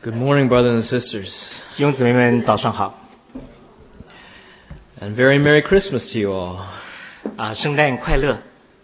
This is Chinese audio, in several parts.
Good morning, brothers and sisters. 弟兄姊妹们，早上好。 And very Merry Christmas to you all. 圣诞快乐。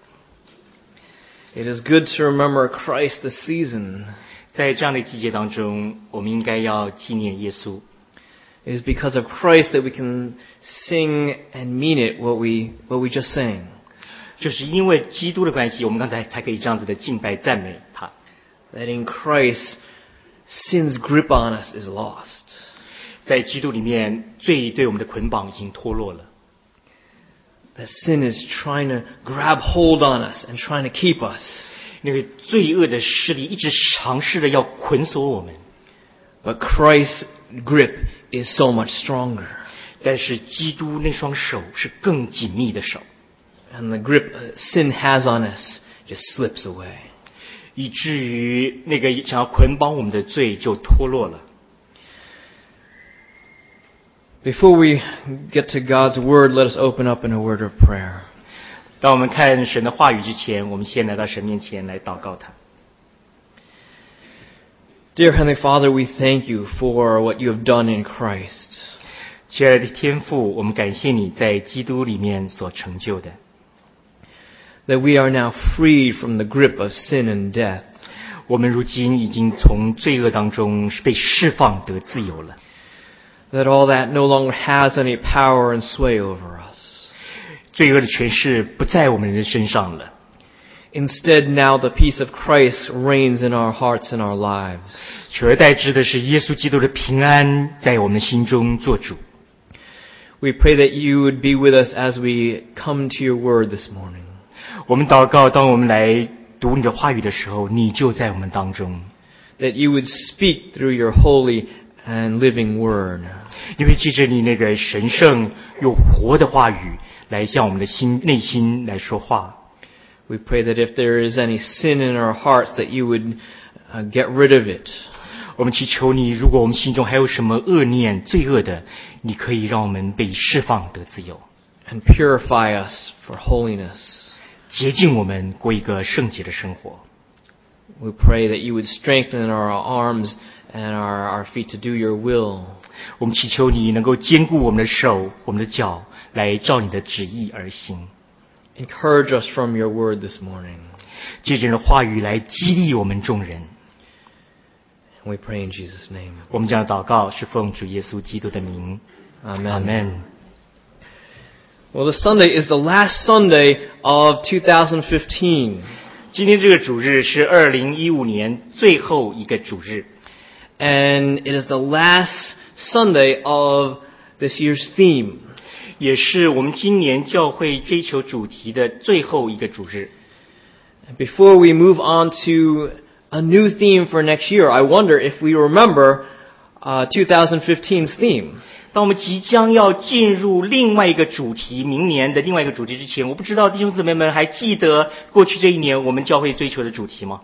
It is good to remember Christ this season. 在这样的季节当中，我们应该要纪念耶稣。 It is because of Christ that we can sing and mean it what we just sang. 就是因为基督的关系，我们刚才才可以这样子的敬拜赞美他。 That in Christ, sin's grip on us is lost. 在基督里面，罪对我们的捆绑已经脱落了。 That sin is trying to grab hold on us and trying to keep us. 那个罪恶的势力一直尝试着要捆锁我们。 But Christ's grip is so much stronger. 但是基督那双手是更紧密的手。 And the grip sin has on us just slips away. 以至于那个想要捆绑我们的罪就脱落了。 Before we get to God's word, let us open up in a word of prayer. 当我们看神的话语之前，我们先来到神面前来祷告他。 Dear Heavenly Father, we thank you for what you have done in Christ. 亲爱的天父，我们感谢你在基督里面所成就的。 That we are now freed from the grip of sin and death. 我们如今已经从罪恶当中被释放得自由了。 That all that no longer has any power and sway over us. 罪恶的权势不在我们人身上了。 Instead, now the peace of Christ reigns in our hearts and our lives. 取而代之的是耶稣基督的平安在我们心中做主。 We pray that you would be with us as we come to your word this morning. 我们祷告，当我们来读你的话语的时候，你就在我们当中。 That you would speak through your holy and living word. 因为借着你那个神圣又活的话语，来向我们的内心来说话。 We pray that if there is any sin in our hearts, that you would get rid of it. 我们祈求你，如果我们心中还有什么恶念、罪恶的，你可以让我们被释放得自由。 And purify us for holiness. 洁净我们过一个圣洁的生活。 We pray that you would strengthen our arms and our feet to do your will. 我们祈求你能够坚固我们的手、我们的脚，来照你的旨意而行。 Encourage us from your word this morning. 借着你的话语来激励我们众人。 We pray in Jesus' name. 我们这样祷告是奉主耶稣基督的名。 Amen. Amen. Well, this Sunday is the last Sunday of 2015. 今天这个主日是2015年最后一个主日。 And it is the last Sunday of this year's theme. 也是我们今年教会追求主题的最后一个主日。 Before we move on to a new theme for next year, I wonder if we remember 2015's theme. 当我们即将要进入另外一个主题，明年的另外一个主题之前，我不知道弟兄姊妹们还记得过去这一年我们教会追求的主题吗？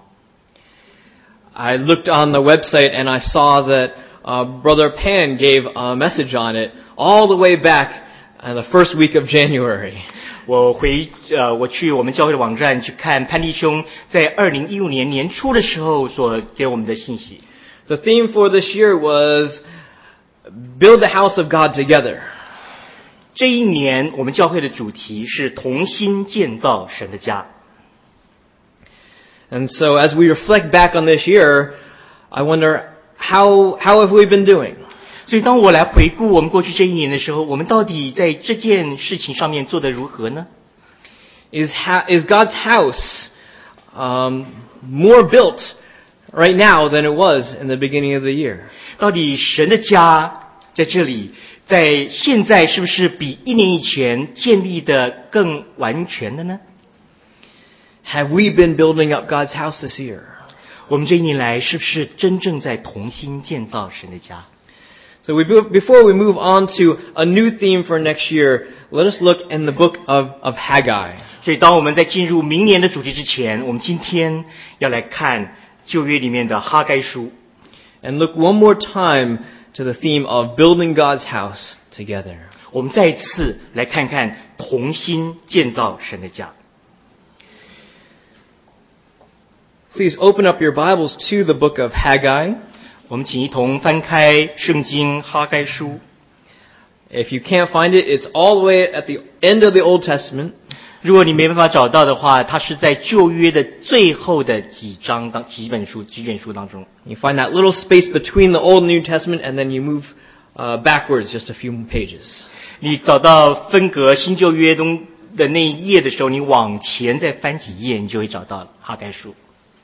I looked on the website and I saw that Brother Pan gave a message on it all the way back in the first week of January. 我去我们教会的网站去看潘弟兄在2015年年初的时候所给我们的信息。 The theme for this year was Build the house of God together. 这一年我们教会的主题是同心建造神的家。 And so as we reflect back on this year, I wonder how have we been doing? 所以当我来回顾我们过去这一年的时候，我们到底在这件事情上面做得如何呢？ Is God's house more built right now than it was in the beginning of the year? 到底神的家在这里，在现在是不是比1年以前建立的更完全的呢？ Have we been building up God's house this year? 我们这一年来是不是真正在同心建造神的家？ So before we move on to a new theme for next year, let us look in the book of Haggai. 所以当我们在进入明年的主题之前，我们今天要来看旧约里面的哈该书。 And look one more time to the theme of building God's house together. 我们再一次来看看同心建造神的家。 Please open up your Bibles to the book of Haggai. 我们请一同翻开圣经哈该书。 If you can't find it, it's all the way at the end of the Old Testament. 如果你没办法找到的话，它是在旧约的最后的几卷书当中。 You find that little space between the Old and New Testament, and then you move backwards just a few pages. 你找到分隔新旧约中的那一页的时候，你往前再翻几页，你就会找到哈该书。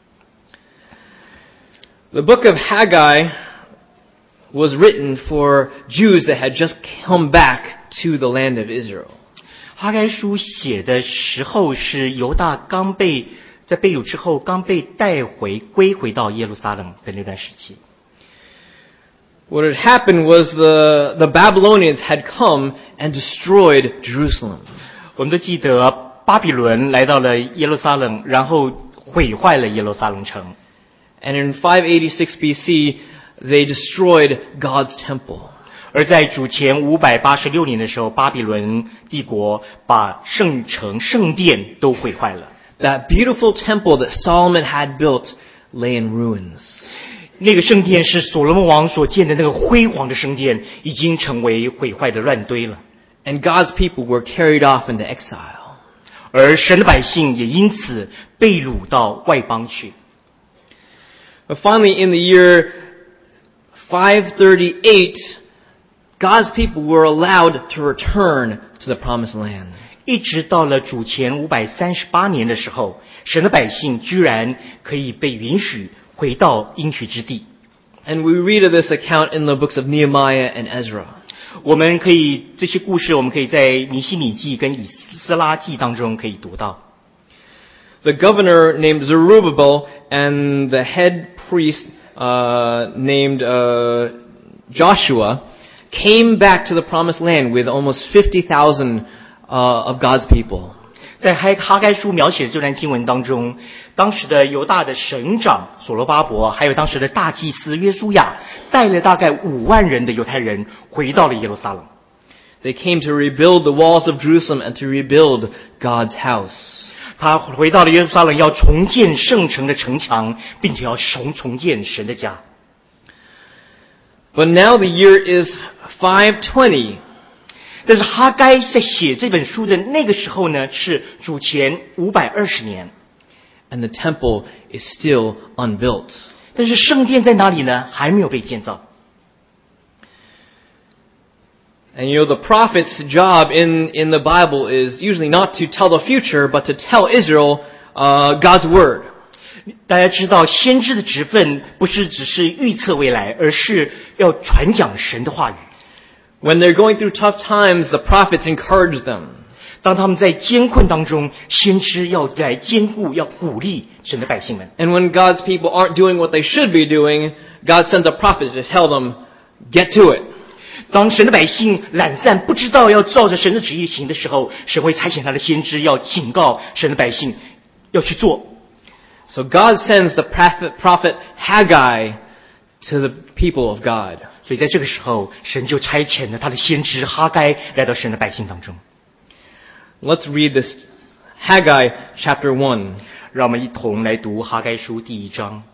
The book of Haggai was written for Jews that had just come back to the land of Israel. 哈该书写的时候是犹大在被掳之后刚被归回到耶路撒冷的那段时期。 What had happened was the Babylonians had come and destroyed Jerusalem. 我们都记得巴比伦来到了耶路撒冷，然后毁坏了耶路撒冷城。 And in 586 BC, they destroyed God's temple. 而在主前586年的时候，巴比伦帝国把圣殿都毁坏了。 That beautiful temple that Solomon had built lay in ruins. 那个圣殿是所罗门王所建的那个辉煌的圣殿，已经成为毁坏的乱堆了。 And God's people were carried off into exile. 而神的百姓也因此被掳到外邦去。 But finally, in the year 538, God's people were allowed to return to the promised land. 一直到了主前538年的时候，神的百姓居然可以被允许回到应许之地。 And we read of this account in the books of Nehemiah and Ezra. 这些故事我们可以在尼希米记跟以斯拉记当中可以读到。 The governor named Zerubbabel and the head priest named Joshua came back to the promised land with almost 50,000 of God's people. 在哈该书描写的这段经文当中，当时的犹大的省长所罗巴伯，还有当时的大祭司约书亚，带了大概5万人的犹太人回到了耶路撒冷。 They came to rebuild the walls of Jerusalem and to rebuild God's house. 他回到了耶路撒冷，要重建圣城的城墙，并且要重建神的家。 But now the year is 520. 但是哈该在写这本书的那个时候呢，是主前520年。 And the temple is still unbuilt. 但是圣殿在哪里呢？还没有被建造。 And the prophet's job in the Bible is usually not to tell the future, but to tell Israel God's word. 大家知道，先知的职分不是只是预测未来，而是要传讲神的话语。 When they're going through tough times, the prophets encourage them. 当他们在艰困当中，先知要来兼顾，要鼓励神的百姓们。 And when God's people aren't doing what they should be doing, God sends a prophet to tell them, get to it. 当神的百姓懒散，不知道要照着神的旨意行的时候，神会差遣他的先知要警告神的百姓要去做。 So God sends the prophet Haggai to the people of God. 所以在这个时候，神就差遣了他的先知哈该来到神的百姓当中。 Let's read this Haggai chapter 1. 让我们一同来读哈该书第1章。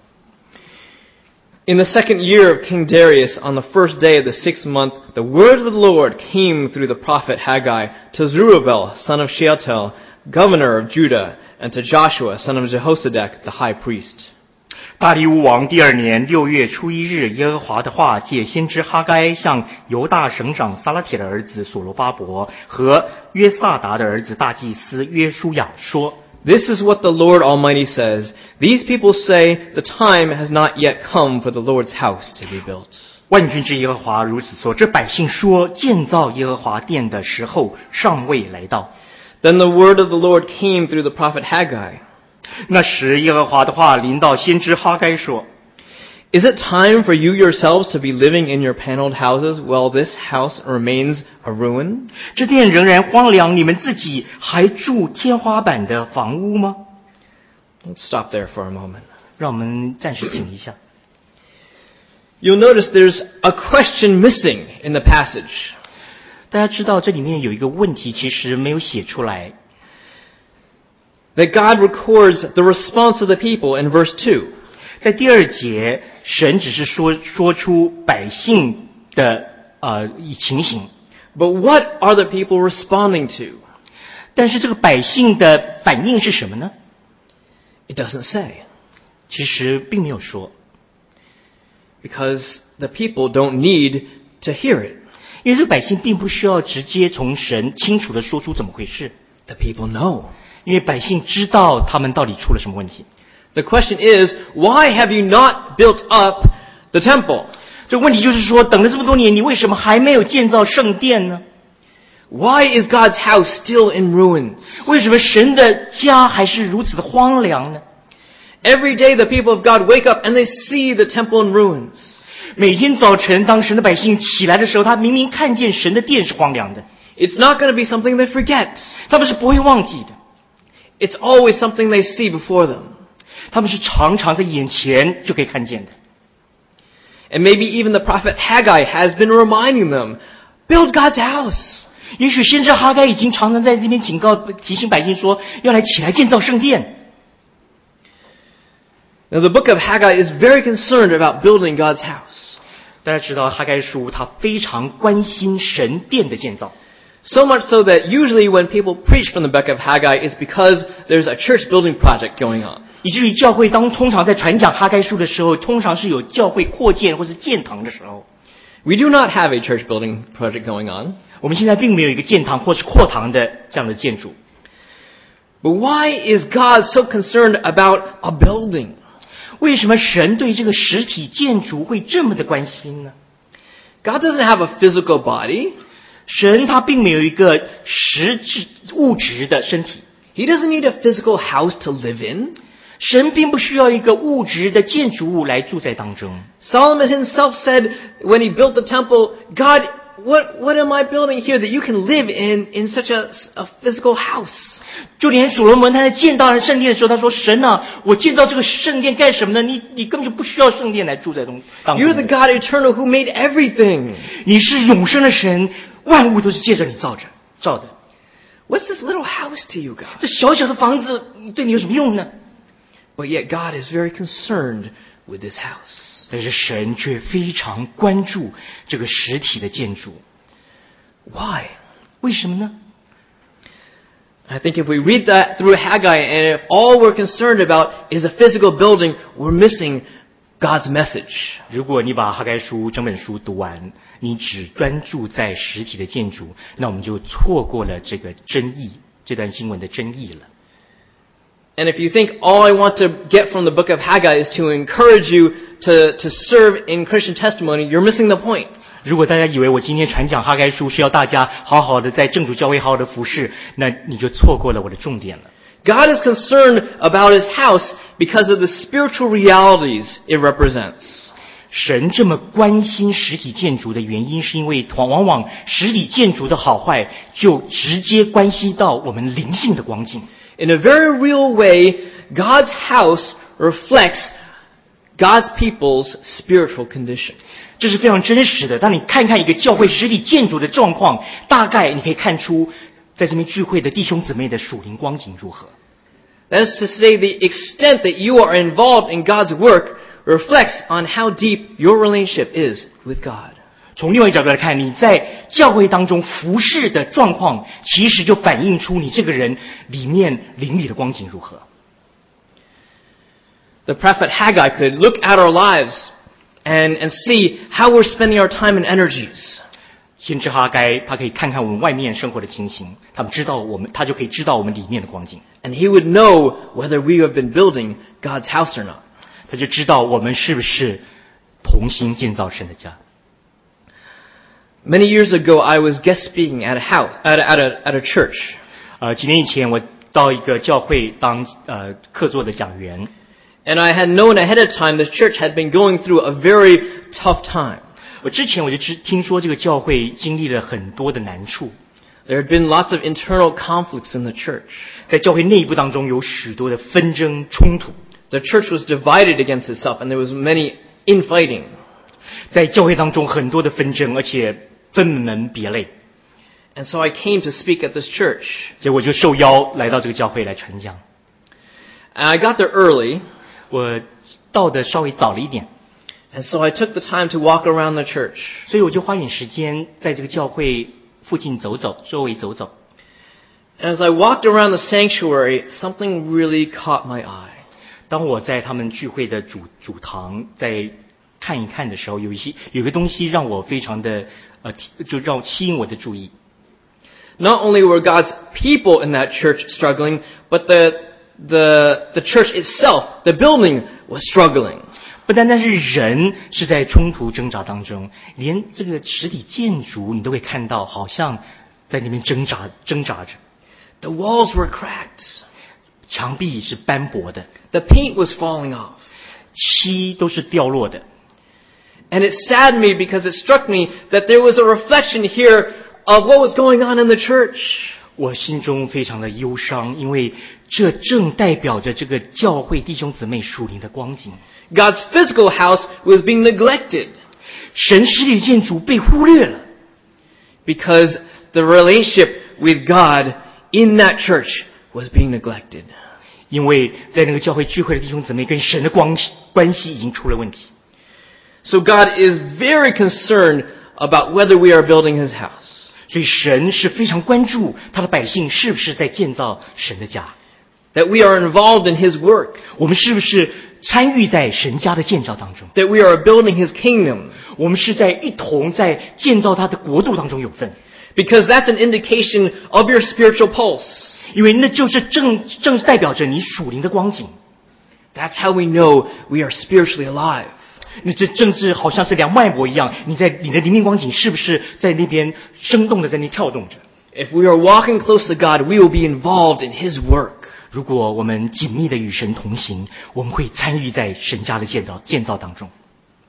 In the 2nd year of King Darius, on the 1st day of the 6th month, the word of the Lord came through the prophet Haggai to Zerubbabel, son of Shealtiel, governor of Judah, and to Joshua, son of Jehozadak, the high priest. 大利乌王第2年6月初1日，耶和华的话借先知哈该向犹大省长撒拉铁的儿子所罗巴伯和约萨达的儿子大祭司约书亚说。 This is what the Lord Almighty says. These people say the time has not yet come for the Lord's house to be built. 万军之耶和华如此说：这百姓说，建造耶和华殿的时候尚未来到。 Then the word of the Lord came through the prophet Haggai. 那时耶和华的话临到先知哈该说。 Is it time for you yourselves to be living in your paneled houses while this house remains a ruin? 这殿仍然荒凉，你们自己还住天花板的房屋吗？ Let's stop there for a moment. 让我们暂时停一下。 You'll notice there's a question missing in the passage. 大家知道这里面有一个问题其实没有写出来。 That God records the response of the people in verse 2. 在第2节，神只是说出百姓的情形， But what are the people responding to? 但是这个百姓的反应是什么呢？ It doesn't say. 其实并没有说， Because the people don't need to hear it. 因为这个百姓并不需要直接从神清楚地说出怎么回事， The people know. 因为百姓知道他们到底出了什么问题。 The question is, why have you not built up the temple? 这个问题就是说，等了这么多年，你为什么还没有建造圣殿呢？ Why is God's house still in ruins? 为什么神的家还是如此的荒凉呢？ Every day the people of God wake up and they see the temple in ruins. 每天早晨，当神的百姓起来的时候，他明明看见神的殿是荒凉的， It's not going to be something they forget. 他们是不会忘记的， It's always something they see before them. 他们是常常在眼前就可以看见的。 And maybe even the prophet Haggai has been reminding them, build God's house. 也许先知哈该已经常常在这边警告、提醒百姓说，要来起来建造圣殿。 Now the book of Haggai is very concerned about building God's house. 大家知道哈该书他非常关心神殿的建造， So much so that usually when people preach from the book of Haggai, it's because there's a church building project going on. 以至于教会通常在传讲哈该书的时候，通常是有教会扩建或是建堂的时候。 We do not have a church building project going on. 我们现在并没有一个建堂或是扩堂的这样的建筑。 But why is God so concerned about a building? 为什么神对这个实体建筑会这么的关心呢？ God doesn't have a physical body. 神他并没有一个实质物质的身体， He doesn't need a physical house to live in. 神并不需要一个物质的建筑物来住在当中。 Solomon himself said when he built the temple, God, what am I building here that you can live in such a physical house? 就连所罗门他在建造圣殿的时候，他说：“神啊，我建造这个圣殿干什么呢？你根本就不需要圣殿来住在当中。 You're the God eternal who made everything. 你是永生的神，万物都是借着你造的。 What's this little house to you, God? 这小小的房子对你有什么用呢？ But yet God is very concerned with this house. 但是神却非常关注这个实体的建筑， Why? 为什么呢？ I think if we read that through Haggai and if all we're concerned about is a physical building, we're missing God's message. 如果你把哈该书整本书读完，你只专注在实体的建筑，那我们就错过了这个真意，这段经文的真意了。 And if you think all I want to get from the book of Haggai is to encourage you to serve in Christian testimony, you're missing the point. 如果大家以为我今天传讲哈该书是要大家好好的在正主教会好好的服侍，那你就错过了我的重点了。 God is concerned about his house because of the spiritual realities it represents. 神这么关心实体建筑的原因，是因为往往实体建筑的好坏就直接关系到我们灵性的光景。 In a very real way, God's house reflects God's people's spiritual condition. 这是非常真实的。当你看看一个教会实体建筑的状况，大概你可以看出在这边聚会的弟兄姊妹的属灵光景如何。 That is to say, the extent that you are involved in God's work reflects on how deep your relationship is with God. 从另外一个角度来看，你在教会当中服侍的状况，其实就反映出你这个人里面灵里的光景如何。 The prophet Haggai could look at our lives and see how we're spending our time and energies. 先知哈该他可以看看我们外面生活的情形，他就可以知道我们里面的光景， And he would know whether we have been building God's house or not. 他就知道我们是不是同心建造神的家。 Many years ago, I was guest speaking at a church. 几年以前我到一个教会当客座的讲员， And I had known ahead of time this church had been going through a very tough time. 我之前我就听说这个教会经历了很多的难处， There had been lots of internal conflicts in the church. 在教会内部当中有许多的纷争冲突， The church was divided against itself and there was many infighting. 在教会当中很多的纷争，而且分门别类。 And so I came to speak at this church. 结果就受邀来到这个教会来传讲。 And I got there early. 我到的稍微早了一点， And so I took the time to walk around the church. 所以我就花点时间在这个教会附近走走，周围走走。 And as I walked around the sanctuary, something really caught my eye. 当我在他们聚会的主堂在看一看的时候，有一个东西让我非常的就让吸引我的注意。 Not only were God's people in that church struggling, but the church itself, the building, was struggling. 不单单是人是在冲突挣扎当中，连这个实体建筑你都会看到，好像在那边挣扎着。 The walls were cracked. 墙壁是斑驳的， The paint was falling off. 漆都是掉落的。 And it saddened me because it struck me that there was a reflection here of what was going on in the church. 我心中非常的忧伤，因为这正代表着这个教会弟兄姊妹属灵的光景。 God's physical house was being neglected 神实体建筑被忽略了， because the relationship with God in that church was being neglected. 因为在那个教会聚会的弟兄姊妹跟神的关系已经出了问题。 So God is very concerned about whether we are building His house. 所以神是非常关注他的百姓是不是在建造神的家， That we are involved in His work. 我们是不是参与在神家的建造当中， That we are building His kingdom. 我们是在一同在建造他的国度当中有份， Because that's an indication of your spiritual pulse. 因为那就是正代表着你属灵的光景。 That's how we know we are spiritually alive. 那这正是好像是量脉搏一样，你的灵命光景是不是在那边生动的在那跳动着？ If we are walking close to God, we will be involved in His work. 如果我们紧密的与神同行，我们会参与在神家的建造当中。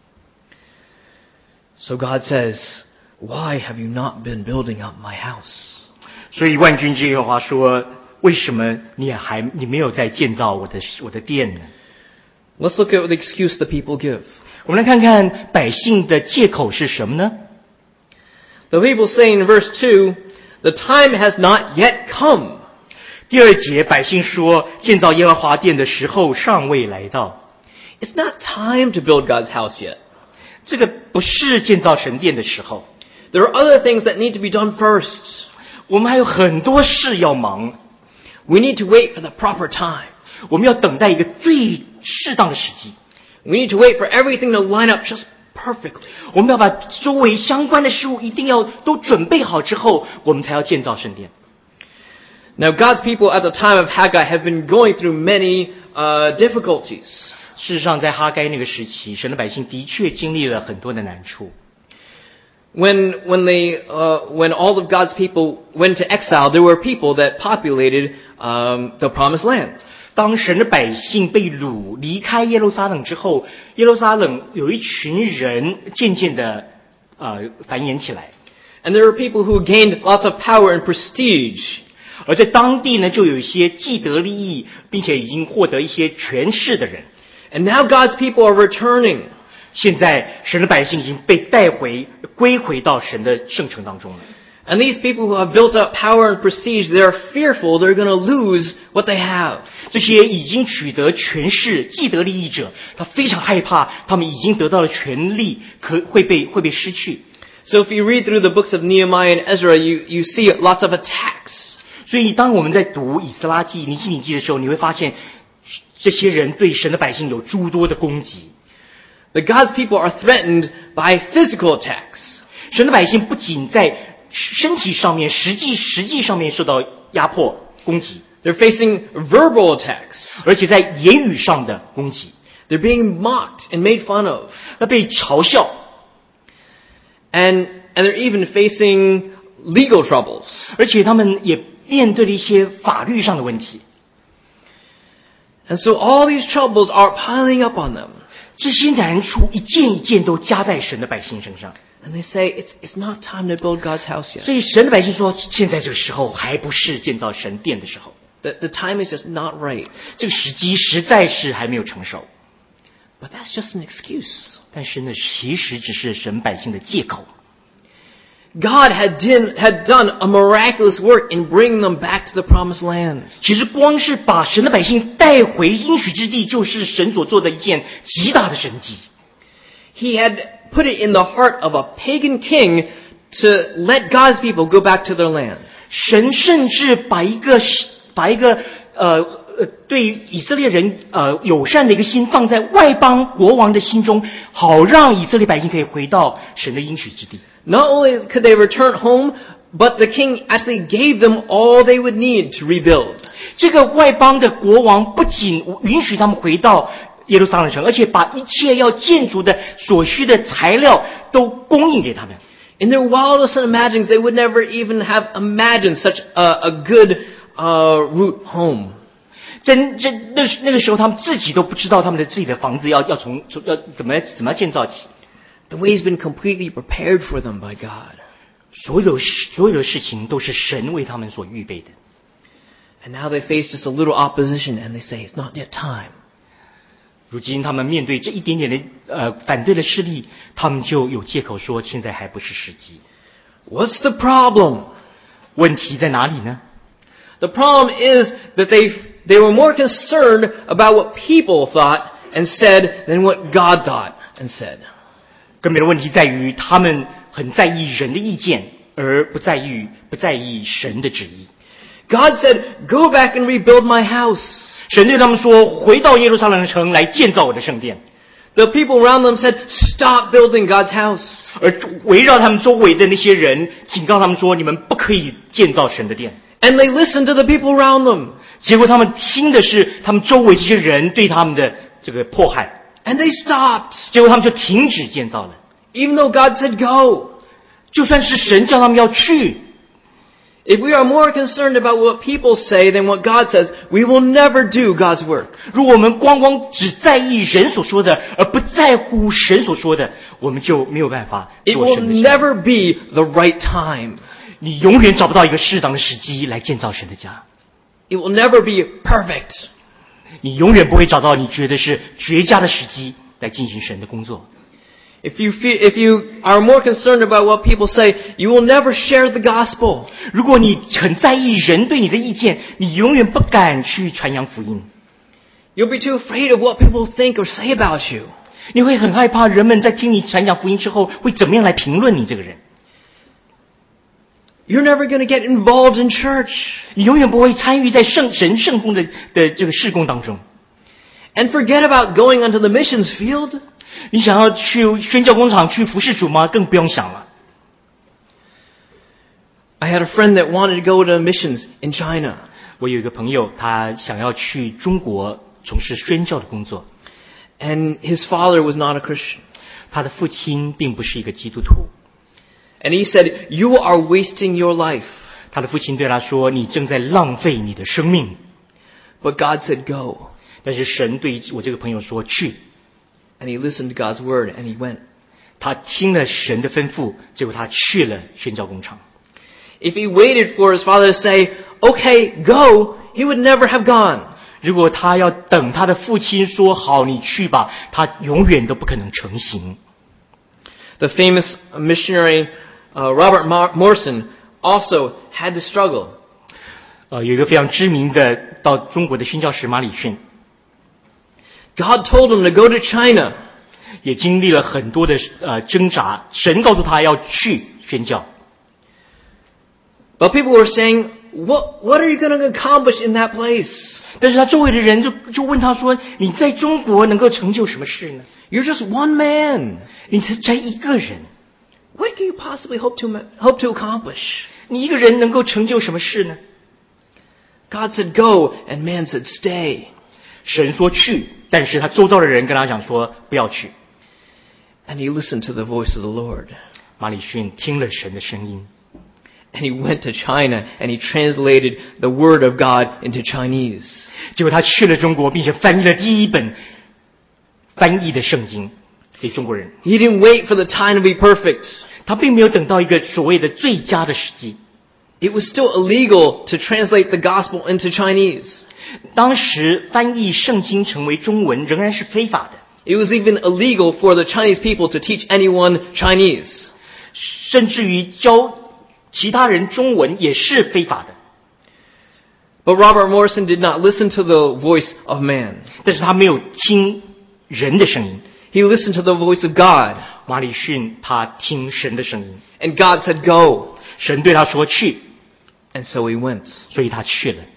So God says, why have you not been building up my house? 所以万军之耶和华说：“为什么你没有在建造我的殿呢？” Let's look at the excuse the people give. 我们来看看百姓的借口是什么呢？ The people say in verse 2, the time has not yet come. 第二节，百姓说：“建造耶和华殿的时候尚未来到。” It's not time to build God's house yet. 这个不是建造神殿的时候， There are other things that need to be done first. 我们还有很多事要忙， We need to wait for the proper time. 我们要等待一个最适当的时机。 We need to wait for everything to line up just perfectly. 我们要把周围相关的事物一定要都准备好之后，我们才要建造圣殿。 Now, God's people at the time of Haggai have been going through many difficulties. 事实上，在哈该那个时期，神的百姓的确经历了很多的难处。 When all of God's people went to exile, there were people that populated the promised land. 当神的百姓被掳离开耶路撒冷之后，耶路撒冷有一群人渐渐的繁衍起来， And there were people who gained lots of power and prestige. 而在当地呢，就有一些既得利益，并且已经获得一些权势的人。 And now God's people are returning. 现在神的百姓已经被归回到神的圣城当中了。 And these people who have built up power and prestige, they're fearful they're going to lose what they have. 这些已经取得权势、既得利益者，他非常害怕，他们已经得到了权利，会被失去。 So if you read through the books of Nehemiah and Ezra, you see lots of attacks. 所以，当我们在读以斯拉记、尼希米记的时候，你会发现，这些人对神的百姓有诸多的攻击。 But God's people are threatened by physical attacks. 神的百姓不仅在身体上面、实际上面受到压迫攻击， They're facing verbal attacks. 而且在言语上的攻击， They're being mocked and made fun of. 那被嘲笑， And they're even facing legal troubles. 而且他们也面对了一些法律上的问题。 And so all these troubles are piling up on them. 这些难处一件一件都加在神的百姓身上， And they say, it's not time to build God's house yet. 所以神的百姓说，现在这个时候还不是建造神殿的时候， The time is just not right. 这个时机实在是还没有成熟。 But that's just an excuse. 但是呢，其实只是神百姓的借口。 God had done a miraculous work in bringing them back to the promised land. 其实光是把神的百姓带回应许之地，就是神所做的一件极大的神迹。 He had put it in the heart of a pagan king to let God's people go back to their land. 神甚至把一个对以色列人友善的一个心放在外邦国王的心中，好让以色列百姓可以回到神的应许之地。 Not only could they return home, but the king actually gave them all they would need to rebuild. 这个外邦的国王不仅允许他们回到耶路撒冷城，而且把一切要建筑的所需的材料都供应给他们。 In their wildest imaginings, they would never even have imagined such a good route home. 那个时候，他们自己都不知道他们自己的房子要怎么建造起。 The way's been completely prepared for them by God. 所有的事情都是神为他们所预备的。 And now they face just a little opposition, and they say, "It's not yet time." 如今他们面对这一点点的反对的势力，他们就有借口说现在还不是时机。 What's the problem? 问题在哪里呢？ The problem is that they were more concerned about what people thought and said than what God thought and said. 根本的问题在于他们很在意人的意见，而不在意神的旨意。 God said, "Go back and rebuild my house." 神对他们说：“回到耶路撒冷城来建造我的圣殿。” The people around them said, "Stop building God's house." 而围绕他们周围的那些人警告他们说：“你们不可以建造神的殿。” And they listened to the people around them. 结果他们听的是他们周围这些人对他们的这个迫害。 And they stopped. 结果他们就停止建造了。 Even though God said go. 就算是神叫他们要去。 If we are more concerned about what people say than what God says, we will never do God's work. 如果我们光只在意人所说的，而不在乎神所说的，我们就没有办法 It 做 will 神的事。 never be the right time. 你永远找不到一个适当的时机来建造神的家。 It will never be perfect. 你永远不会找到你觉得是绝佳的时机来进行神的工作。 If you are more concerned about what people say, you will never share the gospel. 如果你很在意人对你的意见，你永远不敢去传扬福音。 You'll be too afraid of what people think or say about you. 你会很害怕人们在听你传讲福音之后会怎么样来评论你这个人。 You're never going to get involved in church. 你永远不会参与在神圣工的这个事工当中。 And forget about going onto the missions field. 你想要去宣教工厂去服侍主吗？更不用想了。 I had a friend that wanted to go to missions in China. 我有一个朋友，他想要去中国从事宣教的工作。 And his father was not a Christian. 他的父亲并不是一个基督徒。 And he said, "You are wasting your life." 他的父亲对他说：“你正在浪费你的生命。” But God said, "Go." 但是神对我这个朋友说：“去。” And he listened to God's word and he went. 他听了神的吩咐，结果他去了宣教工厂。 If he waited for his father to say, "Okay, go," he would never have gone. 如果他要等他的父亲说好你去吧，他永远都不可能成行。 The famous missionary Robert Morrison also had to struggle. 有一个非常知名的到中国的宣教士马礼逊， God told him to go to China. 也经历了很多的挣扎。神告诉他要去宣教， But people were saying, "What are you going to accomplish in that place? 但是他周围的人就问他说：“你在中国能够成就什么事呢？ You're just one man. 你才一个人， What can you possibly hope to accomplish?" 你一个人能够成就什么事呢？ God said, "Go," and man said, "Stay." 神说去，但是他周遭的人跟他讲说不要去。 And he listened to the voice of the Lord. 马礼逊听了神的声音， And he went to China and he translated the word of God into Chinese. 结果他去了中国，并且翻译了第一本翻译的圣经给中国人。 He didn't wait for the time to be perfect. 他并没有等到一个所谓的最佳的时机。 It was still illegal to translate the gospel into Chinese. 当时翻译圣经成为中文仍然是非法的。 It was even illegal for the Chinese people to teach anyone Chinese. 甚至于教其他人中文也是非法的。 But Robert Morrison did not listen to the voice of man. 但是他没有听人的声音， He listened to the voice of God. 马里逊他听神的声音， And God said, go. 神对他说去， And so he went. 所以他去了。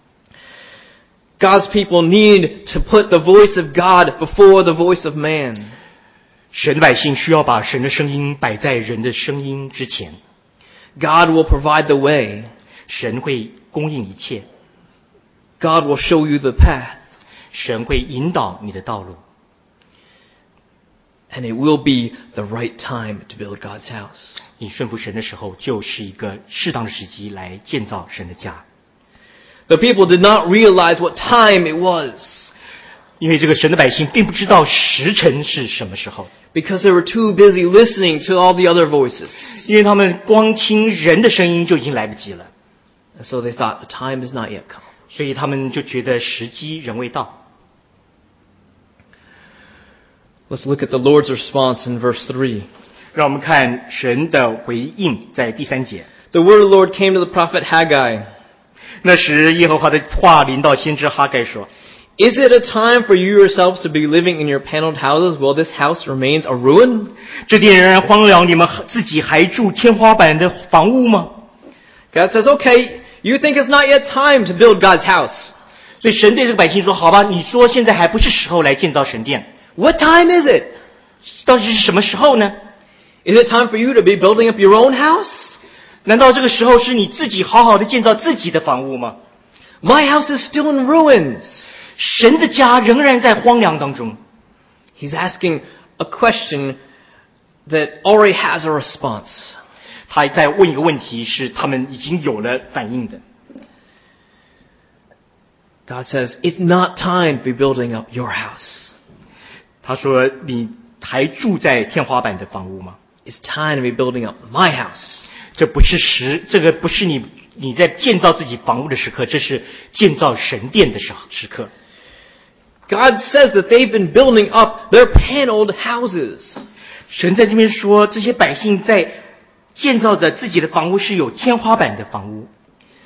God's people need to put the voice of God before the voice of man. 神的百姓需要把神的声音摆在人的声音之前， God will provide the way. 神会供应一切， God will show you the path. 神会引导你的道路， And it will be the right time to build God's house. 你顺服神的时候，就是一个适当的时机来建造神的家。 The people did not realize what time it was, 因为这个神的百姓并不知道时辰是什么时候， because they were too busy listening to all the other voices. 因为他们光听人的声音就已经来不及了， And so they thought the time is not yet come. 所以他们就觉得时机仍未到。 Let's look at the Lord's response in verse 3. 让我们看神的回应，在第3节。 The word of the Lord came to the prophet Haggai. 那时耶和华的话临到先知哈该说， Is it a time for you yourselves to be living in your paneled houses while this house remains a ruin? 这殿仍然荒凉，你们自己还住天花板的房屋吗？ God says, okay, you think it's not yet time to build God's house. 所以神对这个百姓说，好吧，你说现在还不是时候来建造神殿， What time is it? 到底是什么时候呢？ Is it time for you to be building up your own house? 难道这个时候是你自己好好的建造自己的房屋吗？ My house is still in ruins. 神的家仍然在荒凉当中。 He's asking a question that already has a response. 他在问一个问题，是他们已经有了反应的。 God says, it's not time to be building up your house. 他说：“你还住在天花板的房屋吗？ It's time to be building up my house. 这个不是你在建造自己房屋的时刻，这是建造神殿的时刻。” God says that they've been building up their paneled houses. 神在这边说，这些百姓在建造的自己的房屋是有天花板的房屋。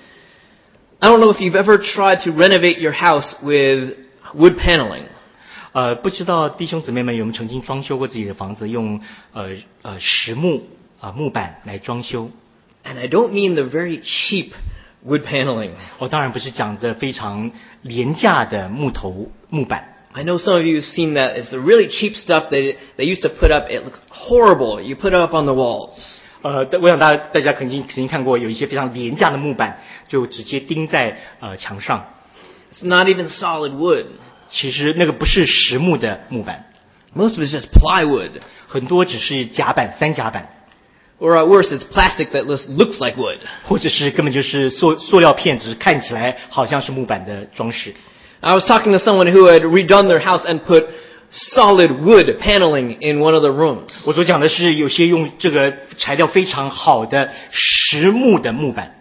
I don't know if you've ever tried to renovate your house with wood paneling. 不知道弟兄姊妹们有没有曾经装修过自己的房子，用实木木板来装修？ And I don't mean the very cheap wood paneling. 当然不是讲的非常廉价的木板。 I know some of you have seen that. It's the really cheap stuff that they used to put up. It looks horrible. You put it up on the walls. 我想大家肯定看过，有一些非常廉价的木板，就直接钉在墙上。 It's not even solid wood. 其实那个不是实木的木板， Most of it's just plywood. 很多只是夹板、三夹板， Or at worst, it's plastic that looks like wood. 或者是根本就是塑料片，只是看起来好像是木板的装饰。 I was talking to someone who had redone their house and put solid wood paneling in one of the rooms. 我所讲的是有些用这个材料非常好的实木的木板，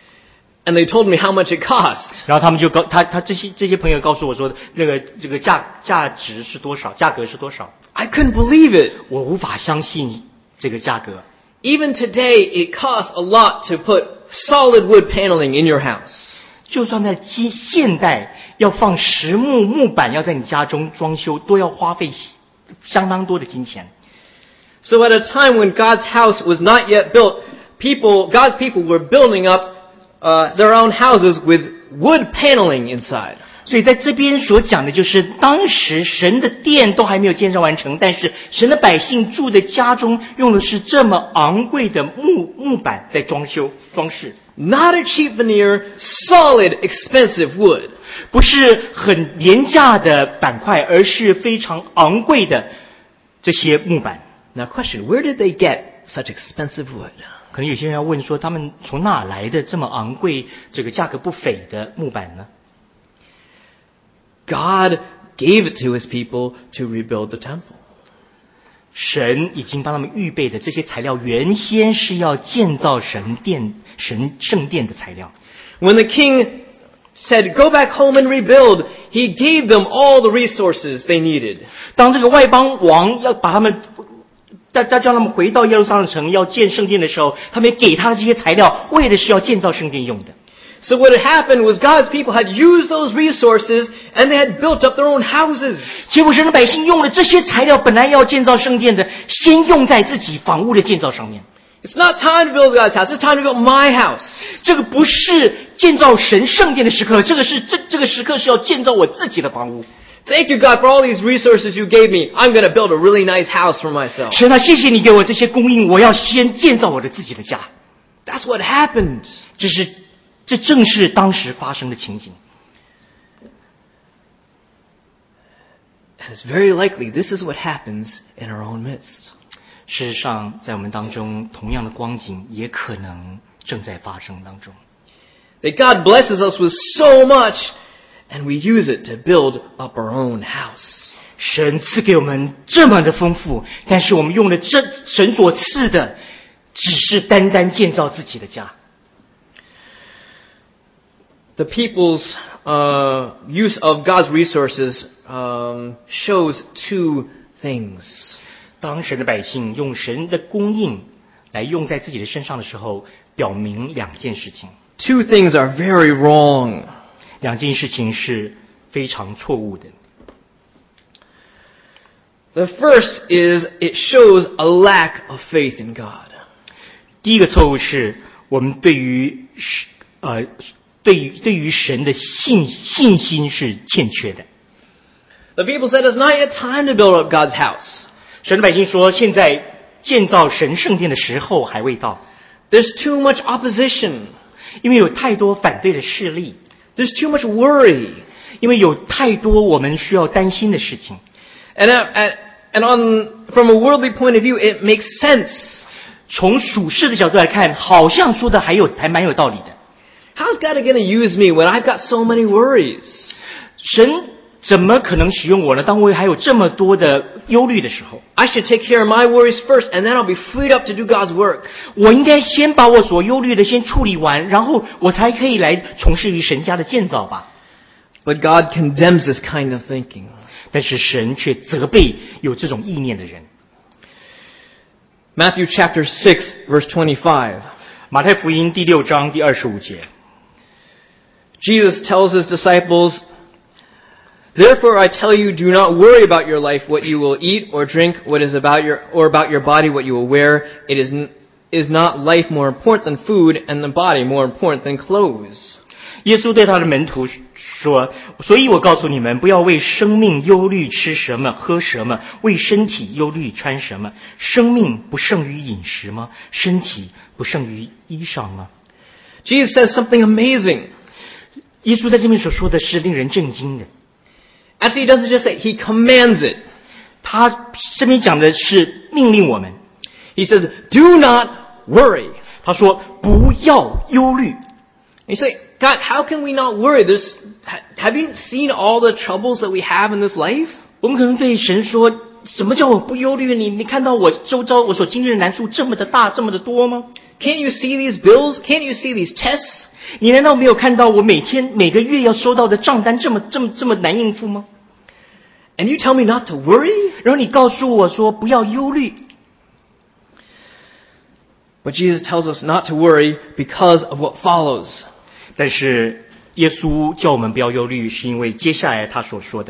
And they told me how much it cost. 然后他们就这些朋友告诉我说，这个价值是多少，价格是多少？ I couldn't believe it. 我无法相信这个价格。 Even today, it costs a lot to put solid wood paneling in your house. 就算在现代要放实木板，要在你家中装修，都要花费相当多的金钱。 So at a time when God's house was not yet built, God's people were building up their own houses with wood paneling inside. 所以在这边所讲的就是，当时神的殿都还没有建设完成，但是神的百姓住的家中用的是这么昂贵的木板在装饰。 Not a cheap veneer, solid, expensive wood. 不是很廉价的板块，而是非常昂贵的这些木板。 Now question, where did they get such expensive wood? 可能有些人要问说，他们从哪来的这么昂贵、这个价格不菲的木板呢？ God gave it to his people to rebuild the temple. 神已经帮他们预备的这些材料，原先是要建造圣殿的材料。 When the king said, go back home and rebuild, he gave them all the resources they needed. 当这个外邦王要把他们叫他们回到耶路撒冷城要建圣殿的时候，他们也给他这些材料，为的是要建造圣殿用的。 So what had happened was God's people had used those resources and they had built up their own houses. 结果神的百姓用了这些材料，本来要建造圣殿的，先用在自己房屋的建造上面。 It's not time to build God's house. It's time to build my house. 这个不是建造神圣殿的时刻，这个时刻是要建造我自己的房屋。 Thank you, God, for all these resources you gave me. I'm going to build a really nice house for myself. 神啊，谢谢你给我这些供应，我要先建造我的自己的家。 That's what happened. 这正是当时发生的情景。 And it's very likely this is what happens in our own midst. 事实上，在我们当中，同样的光景也可能正在发生当中。 That God blesses us with so much, and we use it to build up our own house. 神赐给我们这么的丰富，但是我们用了神所赐的，只是单单建造自己的家。 The people's use of God's resources shows two things. 当神的百姓用神的供应来用在自己的身上的时候，表明两件事情。 Two things are very wrong. 两件事情是非常错误的。 The first is it shows a lack of faith in God. 第一个错误是我们对于神的信心是欠缺的。 The people said it's not yet time to build up God's house. 神的百姓说，现在建造神圣殿的时候还未到。 There's too much opposition. 因为有太多反对的势力。 There's too much worry. 因为有太多我们需要担心的事情。 And from a worldly point of view, it makes sense. 从属世的角度来看，好像说的还蛮有道理的。 How's God going to use me when I've got so many worries? 神怎么可能使用我呢？当我还有这么多的忧虑的时候， I should take care of my worries first, and then I'll be freed up to do God's work. 我应该先把我所忧虑的先处理完，然后我才可以来从事于神家的建造吧。 But God condemns this kind of thinking. 但是神却责备有这种意念的人。 Matthew chapter 6, verse 25. 马太福音第6章第25节。 Jesus tells his disciples, Therefore I tell you, do not worry about your life, what you will eat or drink, about your body, what you will wear. It is not life more important than food, and the body more important than clothes. 耶稣对他的门徒说，所以我告诉你们，不要为生命忧虑吃什么喝什么，为身体忧虑穿什么。生命不胜于饮食吗？身体不胜于衣裳吗？ Jesus says something amazing. 耶稣在这边所说的是令人震惊的。 Actually, he doesn't just say, he commands it. 他这边讲的是命令我们。 He says, do not worry. 他说不要忧虑。 You say, God, how can we not worry? Have you seen all the troubles that we have in this life? 我们可能对神说，什么叫我不忧虑？你看到我周遭我所经历的难处这么的大，这么的多吗？ Can't you see these bills? Can't you see these tests? 你难道没有看到我每个月要收到的账单这么难应付吗？ And you tell me not to worry? 然后你告诉我说不要忧虑。 But Jesus tells us not to worry because of what follows. 但是耶稣叫我们不要忧虑，是因为接下来他所说的。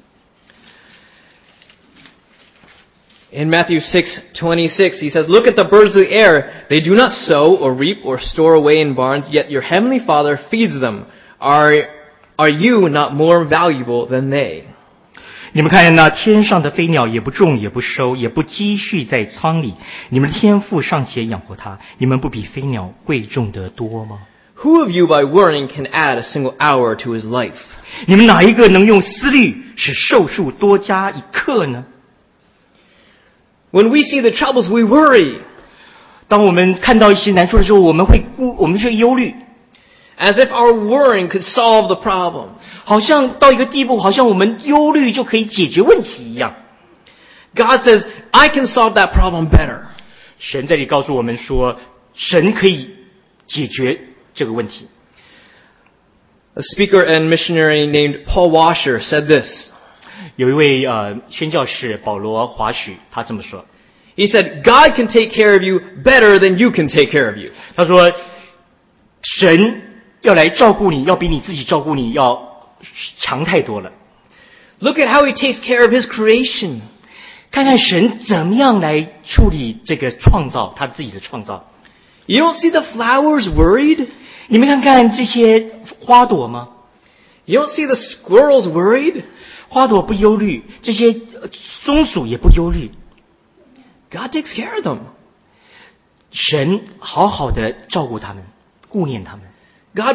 In Matthew 6:26, he says, Look at the birds of the air. They do not sow or reap or store away in barns, yet your heavenly Father feeds them. Are you not more valuable than they? 你们看那天上的飞鸟，也不种也不收也不积蓄在仓里，你们的天父尚且养活它，你们不比飞鸟贵重得多吗？ Who of you by worrying can add a single hour to his life? 你们哪一个能用思虑使寿数多加一刻呢？ When we see the troubles, we worry. 当我们看到一些难处的时候，我们会忧虑， As if our worrying could solve the problem. 好像到一个地步，好像我们忧虑就可以解决问题一样。 God says, I can solve that problem better. 神在这里告诉我们说，神可以解决这个问题。 A speaker and missionary named Paul Washer said this. 有一位宣教士保罗华许，他这么说。 He He said, God can take care of you better than you can take care of you. 他说，神要来照顾你，要比你自己照顾你要强太多了。 Look at how he takes care of his creation. 看看神怎么样来处理这个创造，他自己的创造。 You don't see the flowers worried? 你们看看这些花朵吗？ You don't see the squirrels worried? 花朵不忧虑，这些松鼠也不忧虑。 God takes care of them. 神好好的照顾他们，顾念他们。 God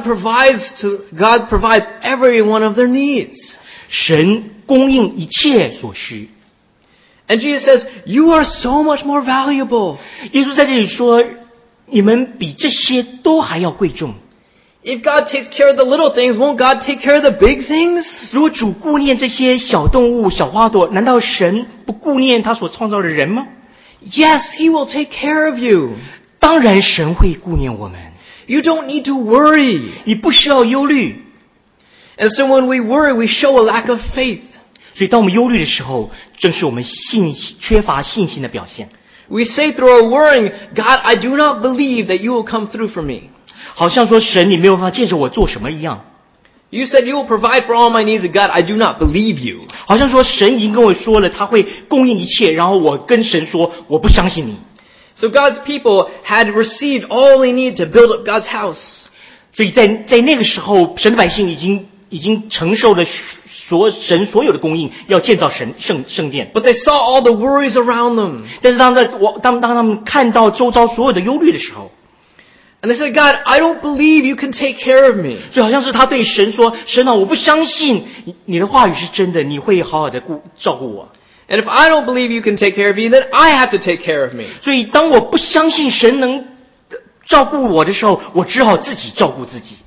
provides every one of their needs. 神供应一切所需。 And Jesus says, you are so much more valuable. 耶稣在这里说，你们比这些都还要贵重。 If God takes care of the little things, won't God take care of the big things? 如果主顾念这些小动物、小花朵，难道神不顾念他所创造的人吗？ Yes, He will take care of you. 当然神会顾念我们。 You don't need to worry. 你不需要忧虑。 And so when we worry, we show a lack of faith. 所以当我们忧虑的时候，正是我们缺乏信心的表现。 We say through our worrying, God, I do not believe that you will come through for me. 好像说神你没有办法借着我做什么一样。 You said you will provide for all my needs, and God, I do not believe you. 好像说神已经跟我说了他会供应一切，然后我跟神说我不相信你。 So God's people had received all they need to build up God's house. 所以在那个时候，神的百姓已经承受了神所有的供应，要建造圣殿。 But they saw all the worries around them. 但是当他们看到周遭所有的忧虑的时候， And they said, God, I don't believe you can take care of me. 就好像是他对神说：“神啊，我不相信你的话语是真的，你会好好的照顾我。” And if I don't believe you can take care of me, then I have to take care of me. 所以当我不相信神能照顾我的时候，我只好自己照顾自己。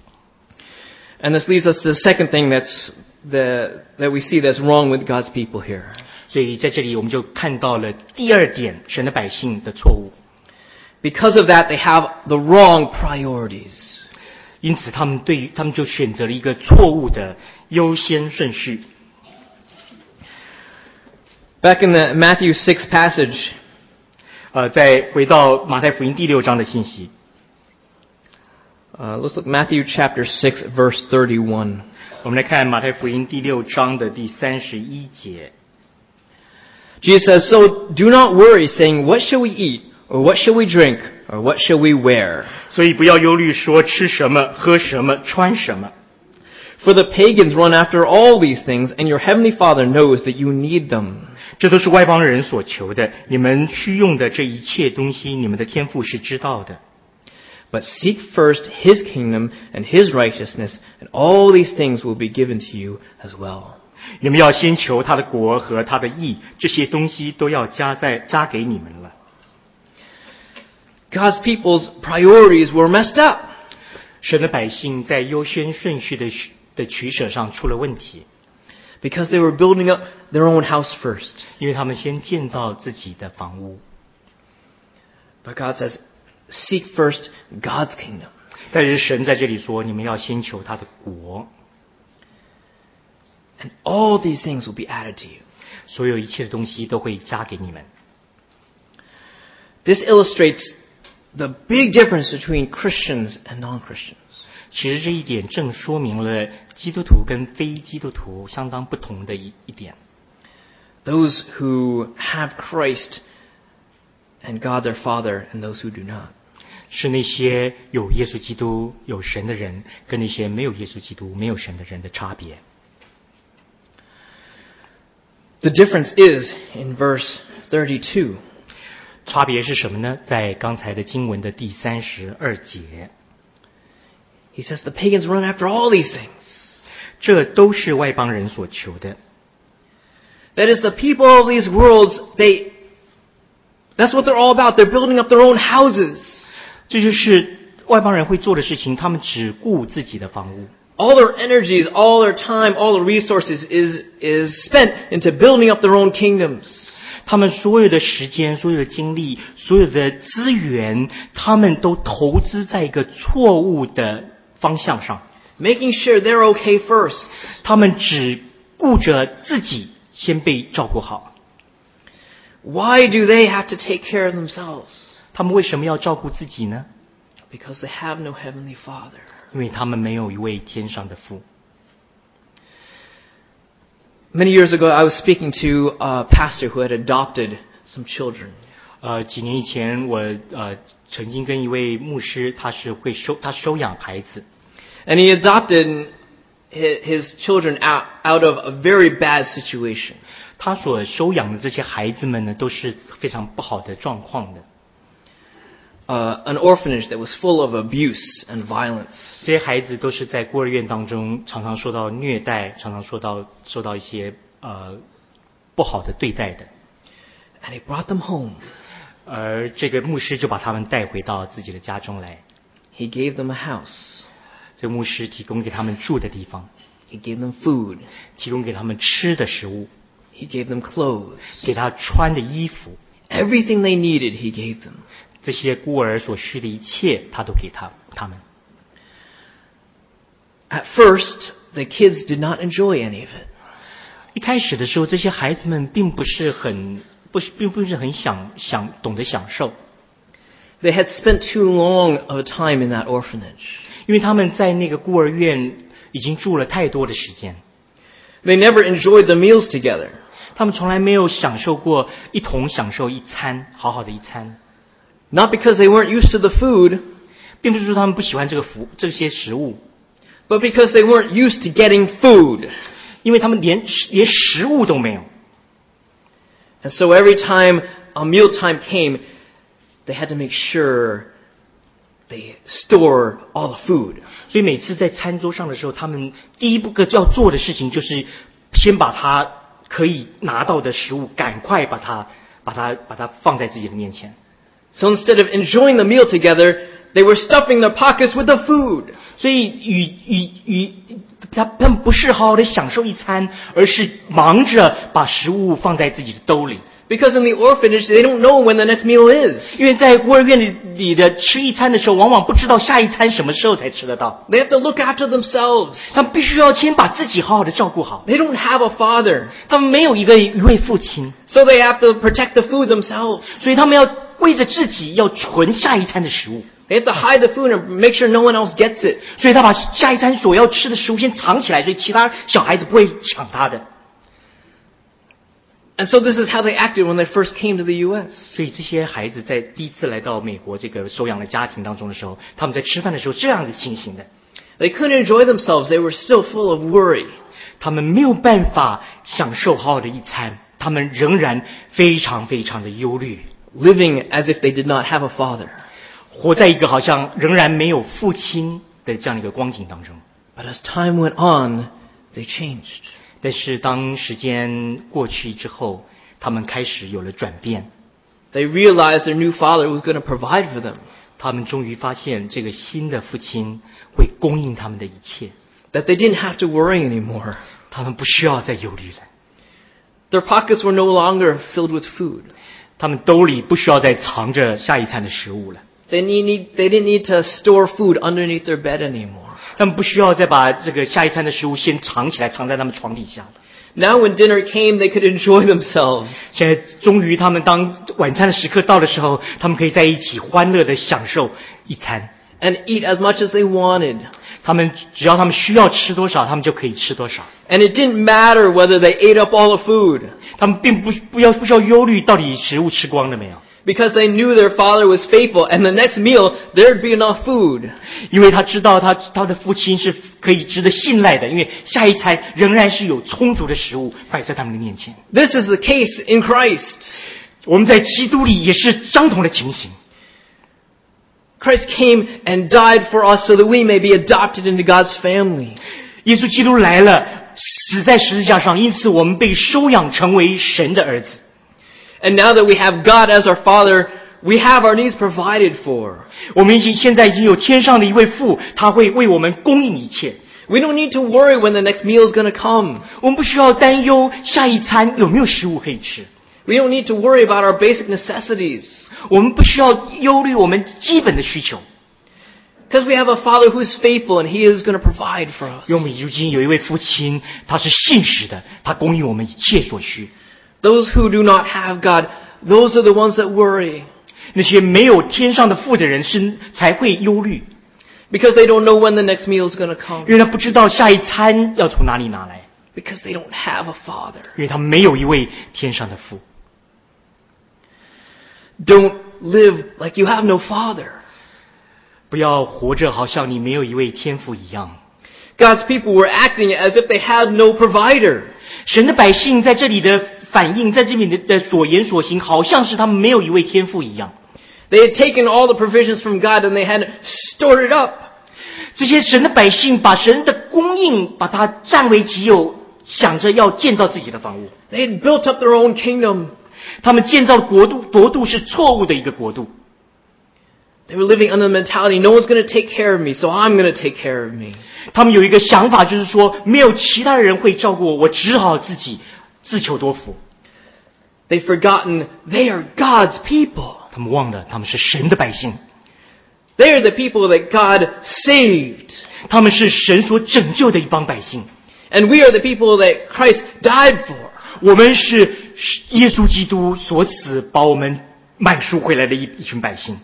And this leads us to the second thing that we see that's wrong with God's people here. 所以在这里我们就看到了第二点，神的百姓的错误。 Because of that, they have the wrong priorities. 因此他们就选择了一个错误的优先顺序。 Back in the Matthew 6 passage, 再回到马太福音第6章的信息。 let's look Matthew chapter 6, verse 31. 我们来看马太福音第6章的第31节。 Jesus says, So do not worry, saying, What shall we eat? Or what shall we drink? Or what shall we wear? 所以不要忧虑说吃什么、喝什么、穿什么。 For the pagans run after all these things, and your heavenly Father knows that you need them. 这都是外邦人所求的，你们需用的这一切东西，你们的天父是知道的。 But seek first His kingdom and His righteousness, and all these things will be given to you as well. 你们要先求他的国和他的义，这些东西都要加给你们了。 God's people's priorities were messed up. 神的百姓在优先顺序的取舍上出了问题， Because they were building up their own house first. 因为他们先建造自己的房屋。 But God says, seek first God's kingdom. 但是神在这里说，你们要先求他的国， And all these things will be added to you. 所有一切的东西都会加给你们。 This illustrates the big difference between Christians and non-Christians. 其实这一点正说明了基督徒跟非基督徒相当不同的一点。 Those who have Christ and God their Father, and those who do not. 是那些有耶稣基督、有神的人，跟那些没有耶稣基督、没有神的人的差别。 The difference is in verse 32. 差别是什么呢？在刚才的经文的第32节， He says the pagans run after all these things. 这都是外邦人所求的。 That is, the people of these worlds, that's what they're all about. They're building up their own houses. 这就是外邦人会做的事情，他们只顾自己的房屋。 All their energies, all their time, all their resources is spent into building up their own kingdoms. 他们所有的时间、所有的精力、所有的资源，他们都投资在一个错误的方向上。 Making sure they're okay first. 他们只顾着自己先被照顾好。 Why do they have to take care of themselves? 他们为什么要照顾自己呢？ Because they have no heavenly Father. 因为他们没有一位天上的父。 Many years ago, I was speaking to a pastor who had adopted some children. 几年以前，我曾经跟一位牧师，他收养孩子， And he adopted his children out of a very bad situation. 他所收养的这些孩子们呢，都是非常不好的状况的。 An orphanage that was full of abuse and violence. 这些孩子都是在孤儿院当中常常受到虐待，常常受到一些不好的对待的。 And he brought them home. 而这个牧师就把他们带回到自己的家中来。 He gave them a house. 这个牧师提供给他们住的地方， He gave them food. 提供给他们吃的食物， He gave them clothes. 给他穿的衣服， Everything they needed, he gave them. 这些孤儿所需的一切，他都给他们。 At first, the kids did not enjoy any of it. 一开始的时候，这些孩子们并不是很懂得享受， They had spent too long of a time in that orphanage. 因为他们在那个孤儿院已经住了太多的时间， They never enjoyed the meals together. 他们从来没有一同享受一餐好好的一餐， Not because they weren't used to the food, 并不是说他们不喜欢这些食物， but because they weren't used to getting food. 因为他们连食物都没有。 And so every time a mealtime came, they had to make sure they store all the food. 所以每次在餐桌上的时候，他们第一个要做的事情就是先把他可以拿到的食物赶快把它放在自己的面前。 So instead of enjoying the meal together, they were stuffing their pockets with the food. 所以他们不是好好的享受一餐，而是忙着把食物放在自己的兜里。 Because in the orphanage, they don't know when the next meal is. 因为在孤儿院里的吃一餐的时候，往往不知道下一餐什么时候才吃得到。 They have to look after themselves. 他们必须要先把自己好好的照顾好。 They don't have a father. 他们没有一位父亲， So they have to protect the food themselves. 所以他们要为着自己要存下一餐的食物。 They have to hide the food and make sure no one else gets it. 所以他把下一餐所要吃的食物先藏起来，所以其他小孩子不会抢他的。 And so this is how they acted when they first came to the U.S. 所以这些孩子在第一次来到美国这个收养的家庭当中的时候，他们在吃饭的时候这样子进行的。 They couldn't enjoy themselves. They were still full of worry. 他们没有办法享受好好的一餐，他们仍然非常非常的忧虑， Living as if they did not have a father. 活在一个好像仍然没有父亲的这样一个光景当中。 But as time went on, they changed. 但是当时间过去之后，他们开始有了转变。 They realized their new father was going to provide for them. 他们终于发现这个新的父亲会供应他们的一切， That they didn't have to worry anymore. 他们不需要再忧虑了。 Their pockets were no longer filled with food. 他们兜里不需要再藏着下一餐的食物了。 They didn't need to store food underneath their bed anymore. 他们不需要再把这个下一餐的食物先藏起来，藏在他们床底下了。 Now when dinner came, they could enjoy themselves. 现在终于他们当晚餐的时刻到的时候，他们可以在一起欢乐的享受一餐。 And eat as much as they wanted. 只要他们需要吃多少，他们就可以吃多少。 And it didn't matter whether they ate up all the food. 他们并不需要忧虑到底食物吃光了没有， Because they knew their father was faithful, and the next meal, there'd be enough food. 因为他知道他的父亲是可以值得信赖的，因为下一餐仍然是有充足的食物摆在他们的面前。 This is the case in Christ. 我们在基督里也是相同的情形。 Christ came and died for us so that we may be adopted into God's family. 耶稣基督来了，死在十字架上，因此我们被收养成为神的儿子。 And now that we have God as our Father, we have our needs provided for. 我们现在已经有天上的一位父，他会为我们供应一切。 We don't need to worry when the next meal is going to come. 我们不需要担忧下一餐有没有食物可以吃。 We don't need to worry about our basic necessities. 我们不需要忧虑我们基本的需求， Because we have a Father who is faithful and He is going to provide for us. 因为我们如今有一位父亲，他是信实的，他供应我们一切所需。 Those who do not have God those are the ones that worry. 那些没有天上的父的人才会忧虑， Because they don't know when the next meal is going to come. 因为他不知道下一餐要从哪里拿来， Because they don't have a father. 因为他没有一位天上的父。 Don't live like you have no father. 不要活着好像你没有一位天父一样。 God's people were acting as if they had no provider. 神的百姓在这里的反应，在这里的所言所行，好像是他们没有一位天父一样。 They had taken all the provisions from God and they had stored it up. 这些神的百姓把神的供应把它占为己有，想着要建造自己的房屋。 They had built up their own kingdom. 他们建造的国度是错误的一个国度。 They were living under the mentality, no one's going to take care of me, so I'm going to take care of me. 他们有一个想法，就是说没有其他人会照顾我，我只好自己自求多福。 They've forgotten they are God's people. 他们忘了他们是神的百姓， They are the people that God saved. 他们是神所拯救的一帮百姓。 And we are the people that Christ died for. 我们是耶稣基督所死把我们买赎回来的一群百姓。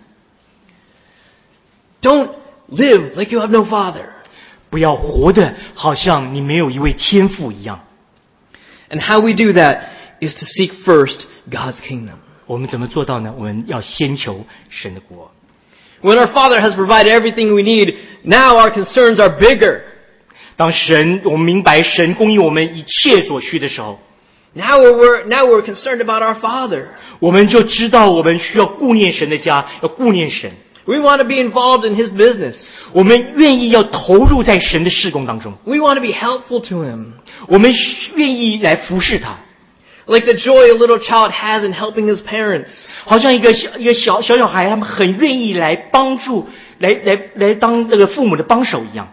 Don't live like you have no father. 不要活得好像你没有一位天父一样。 And how we do that is to seek first God's kingdom. 我们怎么做到呢？我们要先求神的国。 When our Father has provided everything we need, now our concerns are bigger. 当我们明白神供应我们一切所需的时候， Now we're concerned about our Father. 我们就知道我们需要顾念神的家，要顾念神。 We want to be involved in His business. 我们愿意要投入在神的事工当中， We want to be helpful to Him. 我们愿意来服侍他， Like the joy a little child has in helping his parents. 好像一个小孩，他们很愿意来帮助，来当那个父母的帮手一样。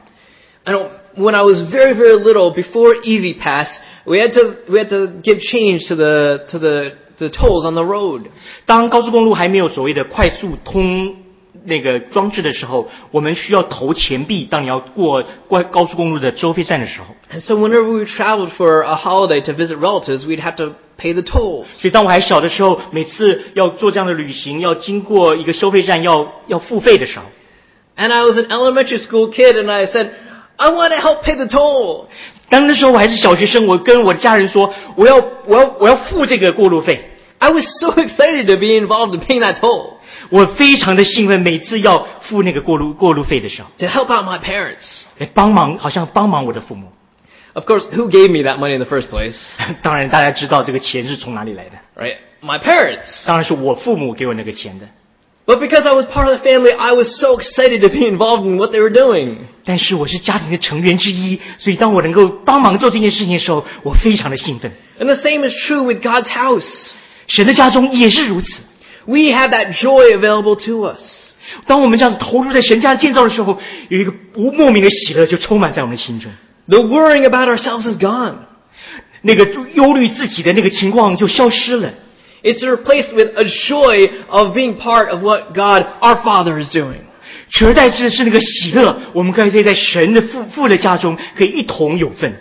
When I was very, very little, before Easy Pass, we had to give change to the tolls on the road. 当高速公路还没有所谓的快速通那个装置的时候，我们需要投钱币。当你要过高速公路的收费站的时候， And so whenever we traveled for a holiday to visit relatives, we'd have to pay the toll. 所以当我还小的时候，每次要做这样的旅行，要经过一个收费站要付费的时候， And I was an elementary school kid, and I said, I want to help pay the toll. 当那时候我还是小学生，我跟我的家人说，我要付这个过路费。 I was so excited to be involved in paying that toll, 我非常的兴奋，每次要付那个过路费的时候， to help out my parents. 来帮忙，好像帮忙我的父母。 Of course, who gave me that money in the first place? 当然，大家知道这个钱是从哪里来的， Right? My parents. 当然是我父母给我那个钱的。 But because I was part of the family, I was so excited to be involved in what they were doing. 但是我是家庭的成员之一，所以当我能够帮忙做这件事情的时候，我非常的兴奋。 And the same is true with God's house. 神的家中也是如此。 We have that joy available to us. 当我们这样子投入在神家建造的时候，有一个莫名的喜乐就充满在我们的心中。 The worrying about ourselves is gone. 那个忧虑自己的那个情况就消失了。 It's replaced with a joy of being part of what God, our Father, is doing. 取而代之的是那个喜乐，我们可以在神的父的家中可以一同有份。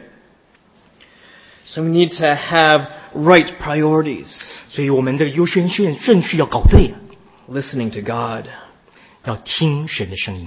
So we need to have right priorities. 所以我们的优先顺序要搞对了， Listening to God. 要听神的声音。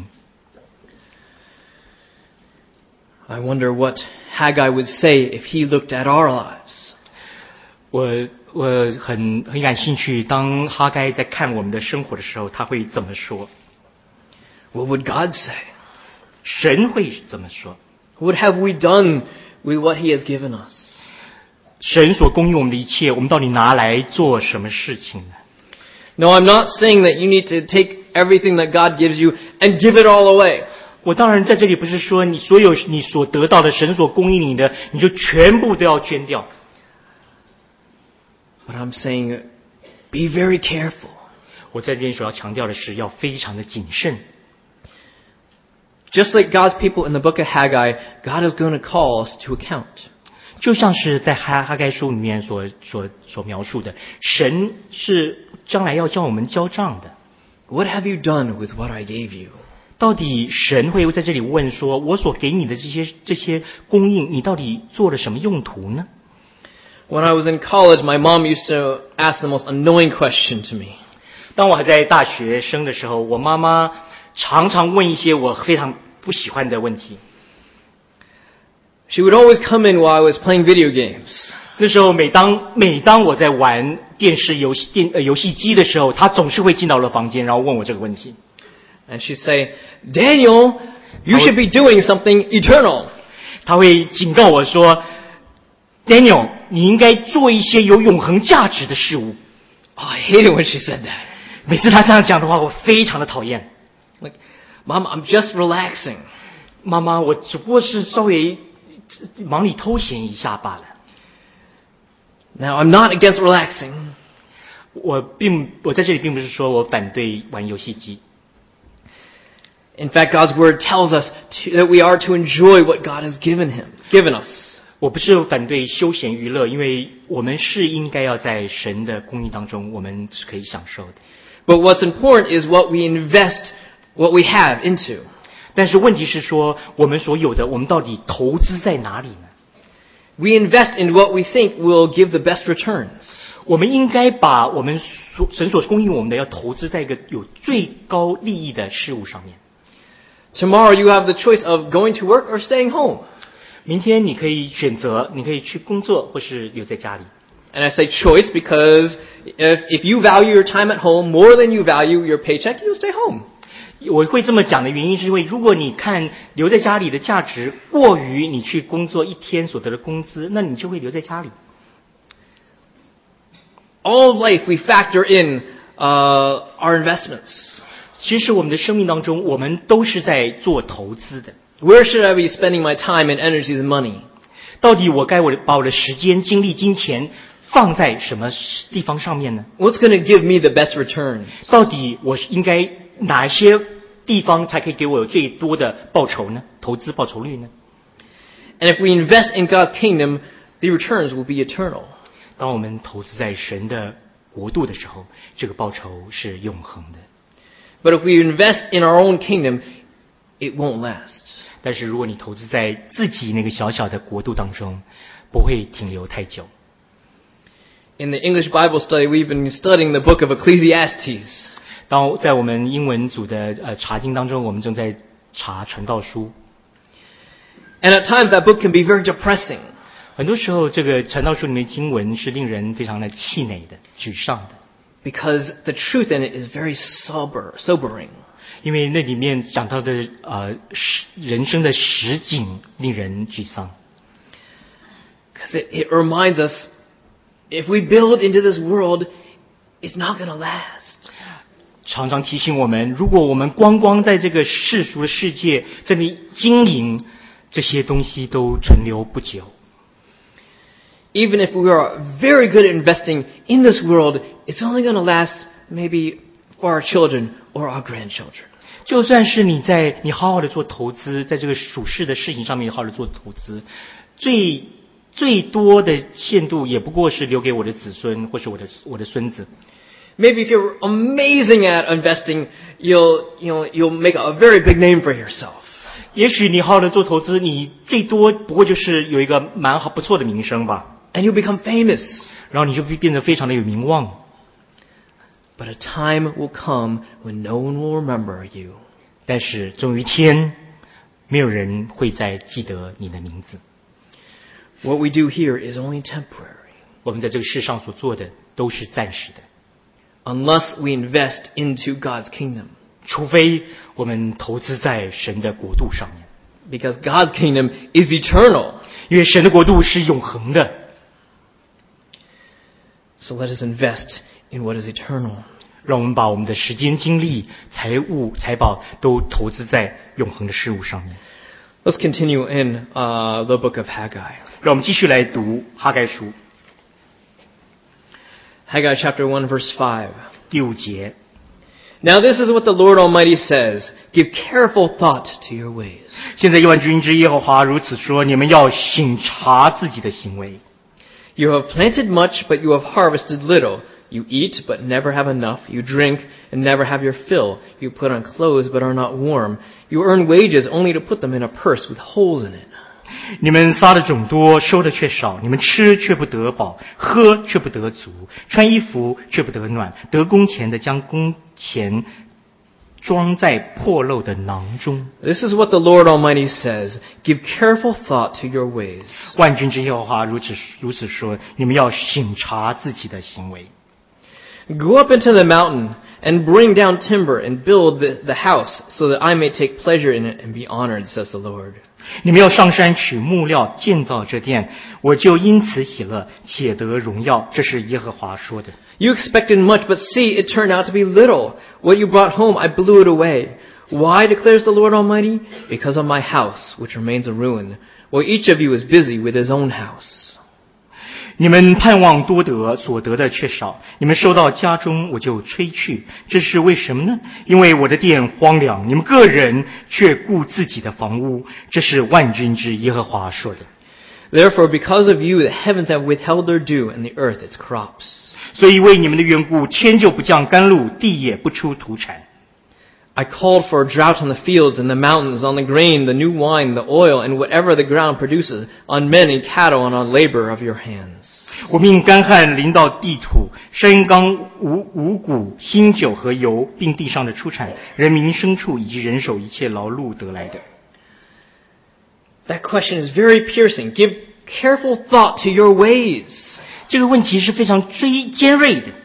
I wonder what Haggai would say if he looked at our lives. 我很感兴趣，当哈该在看我们的生活的时候，他会怎么说？ What would God say? 神会怎么说？ What have we done with what he has given us? 神所供应我们的一切，我们到底拿来做什么事情呢？ No, I'm not saying that you need to take everything that God gives you and give it all away. 我当然在这里不是说你所得到的神所供应你的，你就全部都要捐掉。 But I'm saying, be very careful. 我在这边所要强调的是，要非常的谨慎。 Just like God's people in the book of Haggai, God is going to call us to account. 就像是在哈该书里面所描述的，神是将来要叫我们交账的。 What have you done with what I gave you? 到底神会在这里问说，我所给你的这些供应，你到底做了什么用途呢？ When I was in college, my mom used to ask the most annoying question to me. 当我还在大学生的时候，我妈妈常常问一些我非常不喜欢的问题。 She would always come in while I was playing video games. 那时候每当我在玩电视游戏机的时候，她总是会进到了房间，然后问我这个问题。 And she'd say, Daniel, you should be doing something eternal. 她会警告我说 ，Daniel， 你应该做一些有永恒价值的事物。 Oh, I hate it when she said that. 每次她这样讲的话，我非常的讨厌。 Like, Mom, I'm just relaxing. 妈妈，我只不过是稍微忙里偷闲一下罢了。 Now, I'm not against relaxing. 我在这里并不是说我反对玩游戏机。 In fact, God's word tells us that we are to enjoy what God has given us. 我不是反对休闲娱乐，因为我们是应该要在神的公义当中，我们是可以享受的。 But what's important is what we invest, what we have into. 但是问题是说，我们所有的，我们到底投资在哪里呢？ We invest in what we think will give the best returns. 我们应该把我们神所供应我们的，要投资在一个有最高利益的事物上面。 Tomorrow you have the choice of going to work or staying home. 明天你可以选择，你可以去工作，或是留在家里。 And I say choice because if you value your time at home more than you value your paycheck, you'll stay home. 我会这么讲的原因是因为，如果你看留在家里的价值过于你去工作一天所得的工资，那你就会留在家里。 All of life we factor in our investments. 其实我们的生命当中，我们都是在做投资的。 Where should I be spending my time and energy and money? 到底我该把我的时间、精力、金钱放在什么地方上面呢？ What's going to give me the best returns? 到底我应该哪些地方才可以给我有最多的报酬呢？投资报酬率呢？ And if we invest in God's kingdom, the returns will be eternal. 当我们投资在神的国度的时候，这个报酬是永恒的。 But if we invest in our own kingdom, it won't last. 但是如果你投资在自己那个小小的国度当中，不会停留太久。 In the English Bible study, we've been studying the book of Ecclesiastes. 当在我们英文组的查经当中，我们正在查传道书。 And at times that book can be very depressing. 很多时候，这个传道书里面经文是令人非常的气馁的、沮丧的。 Because the truth in it is very sobering. 因为那里面讲到的人生的实景令人沮丧。 Because it reminds us, if we build into this world, it's not going to last. 常常提醒我们，如果我们光在这个世俗的世界这里经营，这些东西都存留不久。 Even if we are very good at investing in this world, it's only going to last maybe for our children or our grandchildren. 就算是你好好的做投资，在这个属世的事情上面好好的做投资，最多的限度也不过是留给我的子孙或是我的孙子。 Maybe if you're amazing at investing, you'll make a very big name for yourself. 也许你好好的做投资，你最多不过就是有一个不错的名声吧。 And you'll become famous. 然后你就变得非常的有名望。 But a time will come when no one will remember you. 但是总有一天，没有人会再记得你的名字。 What we do here is only temporary. 我们在这个世上所做的都是暂时的。 Unless we invest into God's kingdom. 除非我们投资在神的国度上面。 Because God's kingdom is eternal. 因为神的国度是永恒的。 So let us invest in what is eternal. 让我们把我们的时间、精力、财宝都投资在永恒的事物上面。 Let's continue in the book of Haggai. 让我们继续来读哈该书。 Haggai chapter 1 verse 5. 第5节。 Now this is what the Lord Almighty says. Give careful thought to your ways. 现在万军之耶和华如此说：你们要省察自己的行为。 You have planted much, but you have harvested little. You eat, but never have enough. You drink, and never have your fill. You put on clothes, but are not warm. You earn wages only to put them in a purse with holes in it. 你们撒的种多，收的却少，你们吃却不得饱，喝却不得足，穿衣服却不得暖，得工钱的将工钱装在破漏的囊中。 This is what the Lord Almighty says. Give careful thought to your ways. 万军之耶和华如此说，你们要省察自己的行为。 Go up into the mountain and bring down timber and build the house so that I may take pleasure in it and be honored, says the Lord. 你们要上山取木料建造这殿，我就因此喜乐，且得荣耀。这是耶和华说的。 You expected much, but see, it turned out to be little. What you brought home, I blew it away. Why, declares the Lord Almighty? Because of my house, which remains a ruin, while each of you is busy with his own house. 你们盼望多得，所得的却少；你们收到家中，我就吹去。这是为什么呢？因为我的殿荒凉，你们个人却顾自己的房屋。这是万军之耶和华说的。 Therefore, because of you, the heavens have withheld their dew, and the earth its crops. 所以为你们的缘故，天就不降甘露，地也不出土产。 I called for a drought on the fields and the mountains, on the grain, the new wine, the oil, and whatever the ground produces, on men and cattle, and on labor of your hands. 我命干旱临到地土，山冈五谷、新酒和油，并地上的出产，人民牲畜以及人手一切劳碌得来的。 That question is very piercing. Give careful thought to your ways. 这个问题是非常尖锐的。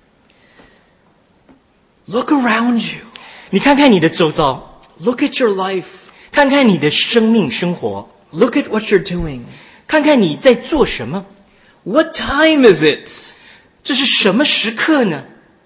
Look around you. 你看看你的周遭， Look at your life. 看看你的生命生活， Look at what you're doing. 看看你在做什么。 What time is it? 这是什么时刻呢？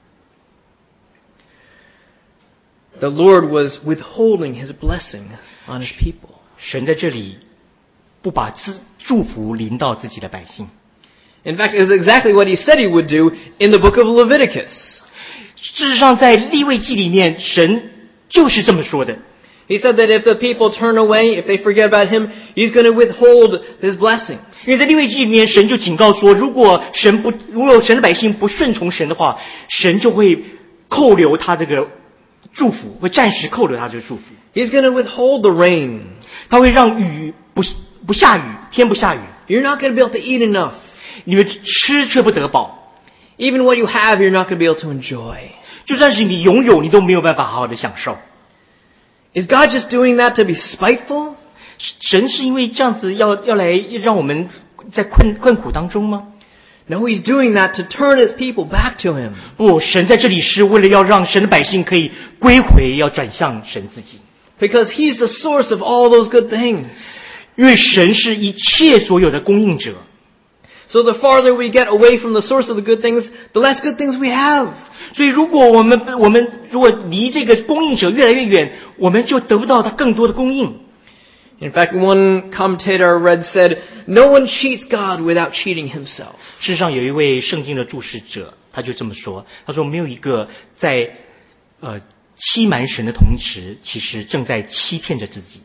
The Lord was withholding his blessing on his people. 神在这里不把祝福临到自己的百姓。 In fact, it is exactly what he said he would do in the book of Leviticus. 事实上，在利未记里面，神就是这么说的。 He said that if the people turn away, if they forget about him, he's going to withhold his blessings. 因为在利未记里面，神就警告说，如果神的百姓不顺从神的话，神就会扣留他这个祝福，会暂时扣留他这个祝福。 He's going to withhold the rain. 他会让雨不下雨，天不下雨， You're not going to be able to eat enough. 你们吃却不得饱， Even what you have, you're not going to be able to enjoy. 就算是你拥有，你都没有办法好好的享受。 Is God just doing that to be spiteful? 神是因为这样子要来让我们在困苦当中吗？ No, he's doing that to turn his people back to him. 不，神在这里是为了要让神的百姓可以归回，要转向神自己。 Because he's the source of all those good things. 因为神是一切所有的供应者。 So the farther we get away from the source of the good things, the less good things we have. 所以如果我们如果离这个供应者越来越远，我们就得不到他更多的供应。 In fact, one commentator I read said, no one cheats God without cheating himself. 事实上，有一位圣经的注释者，他就这么说，他说没有一个在欺瞒神的同时，其实正在欺骗着自己。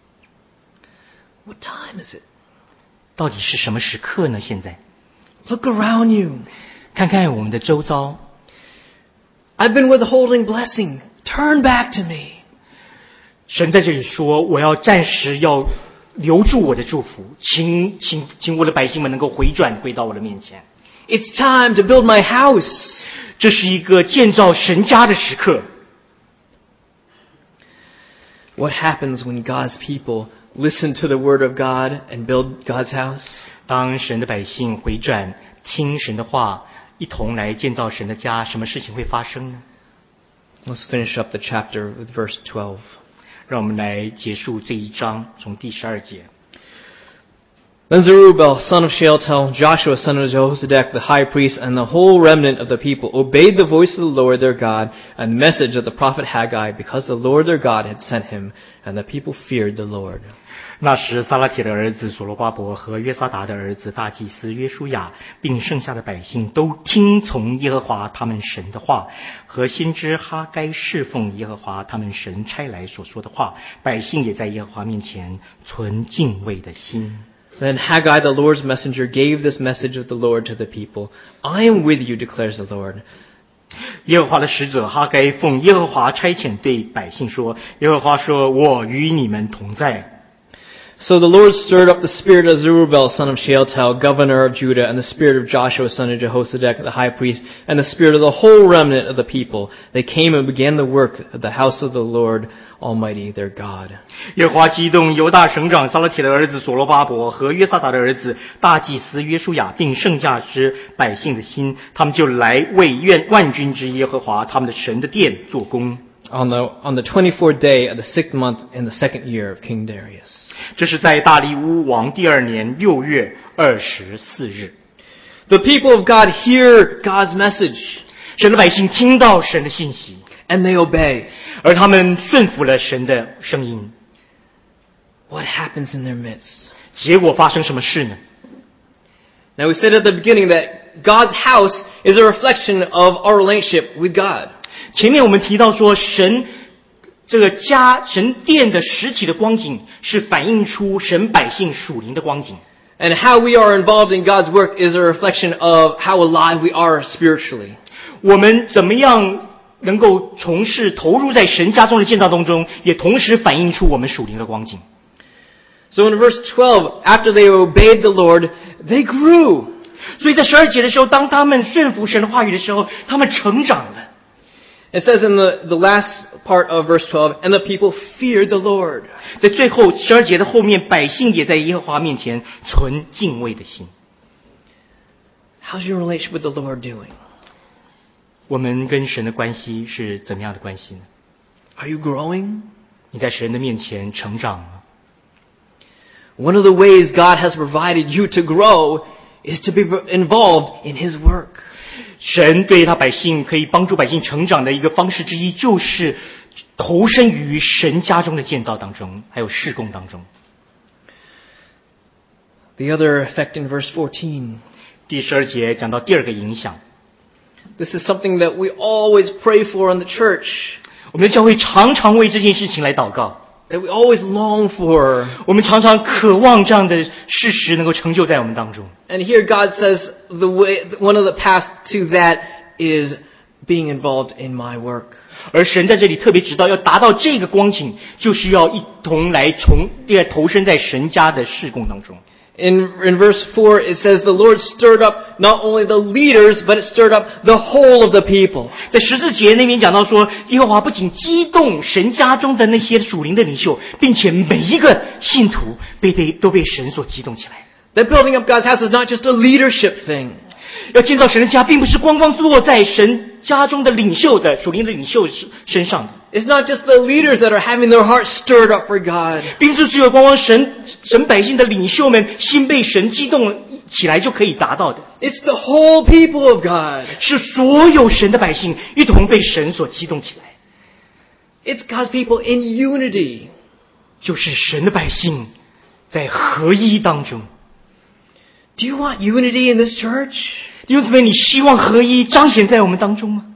What time is it? 到底是什么时刻呢？现在 Look around you. 看看我们的周遭， I've been withholding blessing. Turn back to me. 神在这里说，我要暂时要留住我的祝福，请我的百姓们能够回转归到我的面前。 It's time to build my house. 这是一个建造神家的时刻。 What happens when God's people listen to the word of God and build God's house? 当神的百姓回转，听神的话，一同来建造神的家，什么事情会发生呢？ Let's finish up the chapter with verse 12. 让我们来结束这一章，从第12节。 Then Zerubbabel, son of Shealtiel, Joshua, son of Jehozadak, the high priest, and the whole remnant of the people obeyed the voice of the Lord their God and the message of the prophet Haggai, because the Lord their God had sent him, and the people feared the Lord. 那时撒拉铁的儿子所罗巴伯和约撒达的儿子大祭司约书亚，并剩下的百姓都听从耶和华他们神的话，和先知哈该侍奉耶和华他们神差来所说的话，百姓也在耶和华面前存敬畏的心。 Then Haggai, the Lord's messenger, gave this message of the Lord to the people. I am with you, declares the Lord. 耶和华的使者哈该奉耶和华差遣对百姓说：耶和华说，我与你们同在。 So the Lord stirred up the spirit of Zerubbabel, son of Shealtiel, governor of Judah, and the spirit of Joshua, son of Jehozadak, the high priest, and the spirit of the whole remnant of the people. They came and began the work of the house of the Lord Almighty, their God. 耶和华激动犹大省长撒拉铁的儿子所罗巴伯和约萨达的儿子大祭司约书亚，并剩下之百姓的心，他们就来为万军之耶和华他们的神的殿做工。 On the 24th day of the 6th month in the 2nd year of King Darius. 这是在大利乌王第2年6月24日。 The people of God hear God's message, 神的百姓听到神的信息， and they obey. 而他们顺服了神的声音。 What happens in their midst? 结果发生什么事呢？ Now we said at the beginning that God's house is a reflection of our relationship with God. 前面我们提到说，神这个家神殿的实体的光景是反映出神百姓属灵的光景。 And how we are involved in God's work is a reflection of how alive we are spiritually. 我们怎么样能够从事投入在神家中的建造当中，也同时反映出我们属灵的光景。 So in verse 12, after they obeyed the Lord, they grew. 所以在12节的时候，当他们顺服神的话语的时候，他们成长了。 It says in the last part of verse 12, and the people feared the Lord. 在最后12节的后面，百姓也在耶和华面前存敬畏的心。 How's your relationship with the Lord doing? 我们跟神的关系是怎么样的关系呢？ Are you growing? 你在神的面前成长吗？ One of the ways God has provided you to grow is to be involved in His work. 神对他百姓可以帮助百姓成长的一个方式之一，就是投身于神家中的建造当中，还有事工当中。 The other effect in verse 14. 第12节讲到第二个影响， This is something that we always pray for in the church, 我们的教会常常为这件事情来祷告， that we always long for. 我们常常渴望这样的事实能够成就在我们当中。 And here God says one of the paths to that is being involved in my work. 而神在这里特别指导，要达到这个光景，就需要一同来投身在神家的事工当中。 In verse 4, it says the Lord stirred up not only the leaders, but it stirred up the whole of the people. 在14节那边讲到说，耶和华不仅激动神家中的那些属灵的领袖，并且每一个信徒都被神所激动起来。 That building up God's house is not just a leadership thing. 要建造神的家，并不是光光落在神家中的属灵的领袖身上的。 It's not just the leaders that are having their hearts stirred up for God. 并不是只有光光神百姓的领袖们心被神激动起来就可以达到的。 It's the whole people of God. 是所有神的百姓一同被神所激动起来。 It's God's people in unity. 就是神的百姓在合一当中。 Do you want unity in this church? 弟兄姊妹，你希望合一彰显在我们当中吗？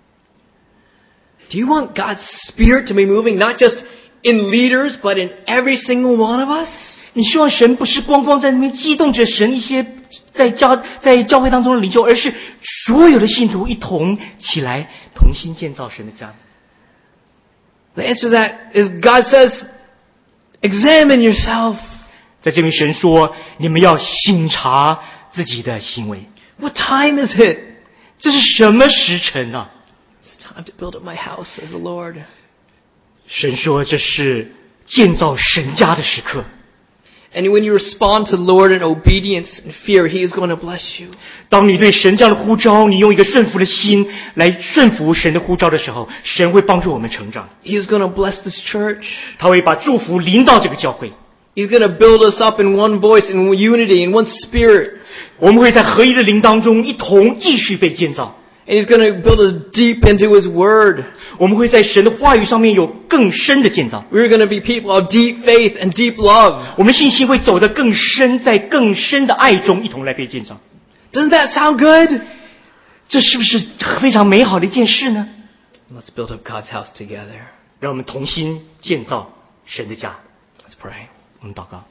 Do you want God's Spirit to be moving not just in leaders, but in every single one of us? 你希望神不是光光在那边激动着神一些在教会当中的领袖，而是所有的信徒一同起来，同心建造神的家。 The answer to that is God says, examine yourself. 在这边神说，你们要省察自己的行为。 What time is it? 这是什么时辰啊？ It's time to build up my house, says the Lord. 神说这是建造神家的时刻。 And when you respond to the Lord in obedience and fear, He is going to bless you. 当你对神这样的呼召，你用一个顺服的心来顺服神的呼召的时候，神会帮助我们成长。 He is going to bless this church. 他会把祝福临到这个教会。 He's going to build us up in one voice, in unity, in one spirit. 我们会在合一的灵当中一同继续被建造。 And He's going to build us deep into His Word. 我们会在神的话语上面有更深的建造。 We're going to be people of deep faith and deep love. 我们信心会走得更深，在更深的爱中一同来被建造。 Doesn't that sound good? 这是不是非常美好的一件事呢？ Let's build up God's house together. 让我们同心建造神的家。 Let's pray. 我们祷告。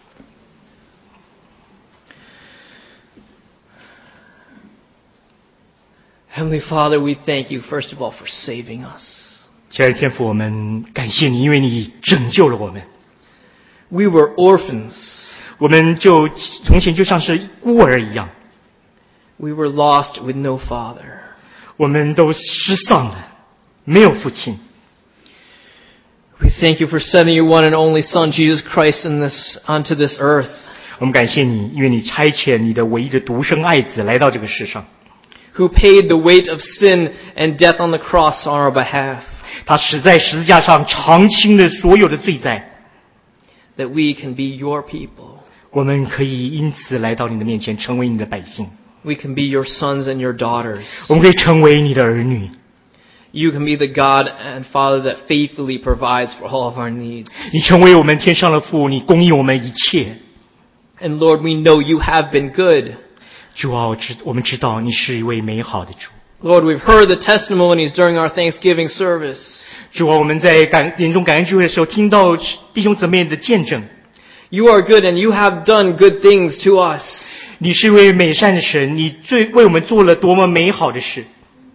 Heavenly Father, we thank you, first of all, for saving us. 亲爱的天父，我们感谢你，因为你拯救了我们。 We were orphans. 我们就从前就像是孤儿一样， We were lost with no father. 我们都失丧了，没有父亲。 We thank you for sending your one and only Son, Jesus Christ, onto this earth. 我们感谢你，因为你差遣你的唯一的独生爱子来到这个世上， Who paid the weight of sin and death on the cross on our behalf, 他死在十字架上，偿清了所有的罪债。 that we can be your people. 我们可以因此来到你的面前，成为你的百姓。 We can be your sons and your daughters. 我们可以成为你的儿女。 You can be the God and Father that faithfully provides for all of our needs. 你成为我们天上的父，你供应我们一切。 And Lord, we know you have been good. 主啊，我们知道你是一位美好的主。 Lord, we've heard the testimonies during our Thanksgiving service. 主啊，我们在年终感恩聚会的时候，听到弟兄姊妹的见证。 You are good and you have done good things to us. 你是一位美善的神，你为我们做了多么美好的事。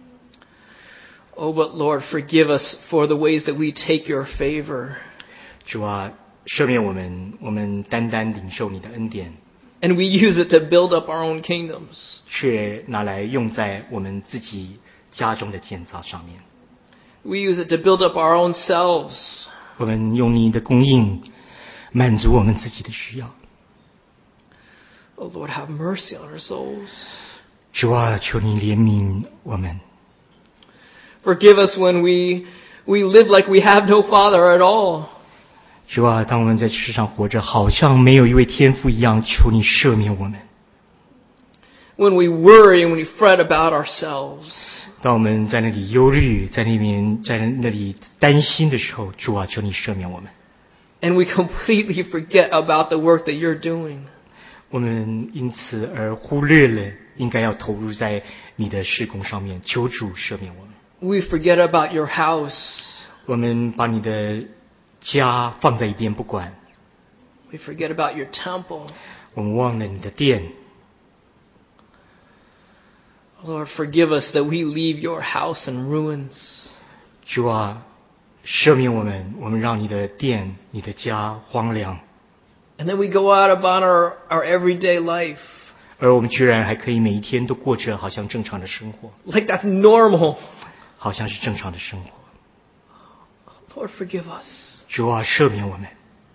Oh, but Lord, forgive us for the ways that we take your favor. 主啊，赦免我们，我们单单领受你的恩典， And we use it to build up our own kingdoms. 却拿来用在我们自己家中的建造上面。 We use it to build up our own selves. 我们用你的供应满足我们自己的需要。 Oh, Lord, have mercy on our souls. 主啊，求你怜悯我们。 Forgive us when we live like we have no father at all. 主啊，当我们在世上活着，好像没有一位天父一样，求你赦免我们。 When we worry and when we fret about ourselves. 当我们在那里忧虑，在那里担心的时候，主啊，求你赦免我们。 And we completely forget about the work that you're doing. 我们因此而忽略了应该要投入在你的事工上面，求主赦免我们。 We forget about your house. 我们把你的家放在一边不管， We forget about your temple. 我们忘了你的殿。 Lord, forgive us that we leave your house in ruins. 主啊，赦免我们，我们让你的殿、你的家荒凉， And then we go out about our everyday life. 而我们居然还可以每一天都过着好像正常的生活， Like that's normal. 好像是正常的生活。 Lord, forgive us. 主啊，赦免我们。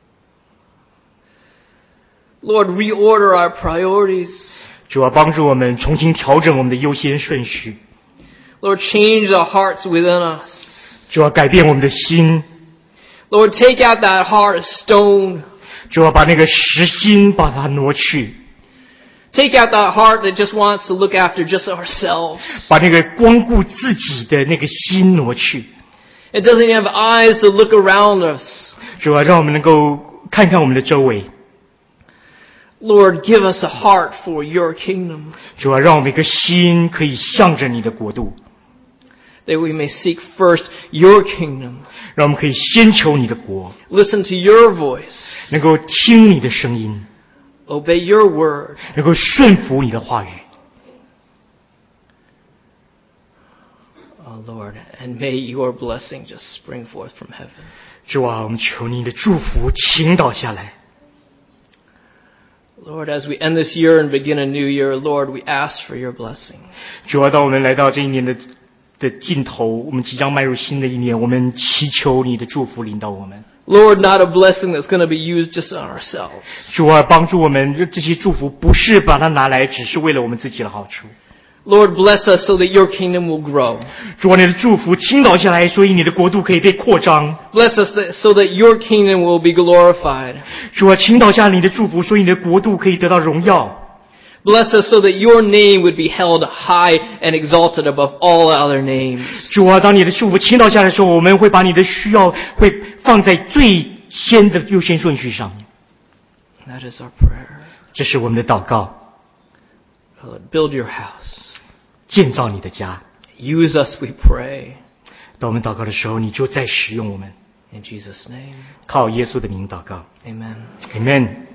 Lord, reorder our priorities. 主啊，帮助我们重新调整我们的优先顺序。 Lord, change the hearts within us. 主啊，改变我们的心。 Lord, take out that heart of stone. 主啊，把那个实心把它挪去， Take out that heart that just wants to look after just ourselves. 把那个光顾自己的那个心挪去。 It doesn't have eyes to look around us. 主啊，让我们能够看看我们的周围。 Lord, give us a heart for your kingdom, 主啊，让我们一个心可以向着你的国度， that we may seek first your kingdom, 让我们可以先求你的国， listen to your voice, 能够听你的声音， obey your word. 能够顺服你的话语。 Oh Lord, and may your blessing just spring forth from heaven. 主啊，我们求你的祝福倾倒下来。 Lord, as we end this year and begin a new year, Lord, we ask for your blessing. 主啊，当我们来到这一年的尽头，我们即将迈入新的一年，我们祈求你的祝福临到我们。 Lord, not a blessing that's going to be used just on ourselves. 主啊，帮助我们，这些祝福不是把它拿来只是为了我们自己的好处。 Lord, bless us so that your kingdom will grow. 主啊，你的祝福倾倒下来，所以你的国度可以被扩张。 Bless us so that your kingdom will be glorified. 主啊，倾倒下你的祝福，所以你的国度可以得到荣耀。 Bless us so that your name would be held high and exalted above all other names. 主啊，当你的祝福倾倒下来的时候，我们会把你的需要会放在最先的优先顺序上面。 That is our prayer. 这是我们的祷告， Lord, build your house. 建造你的家。 Use us, we pray. 当我们祷告的时候，你就在使用我们。 In Jesus' name, 靠耶稣的名祷告 amen. ，Amen。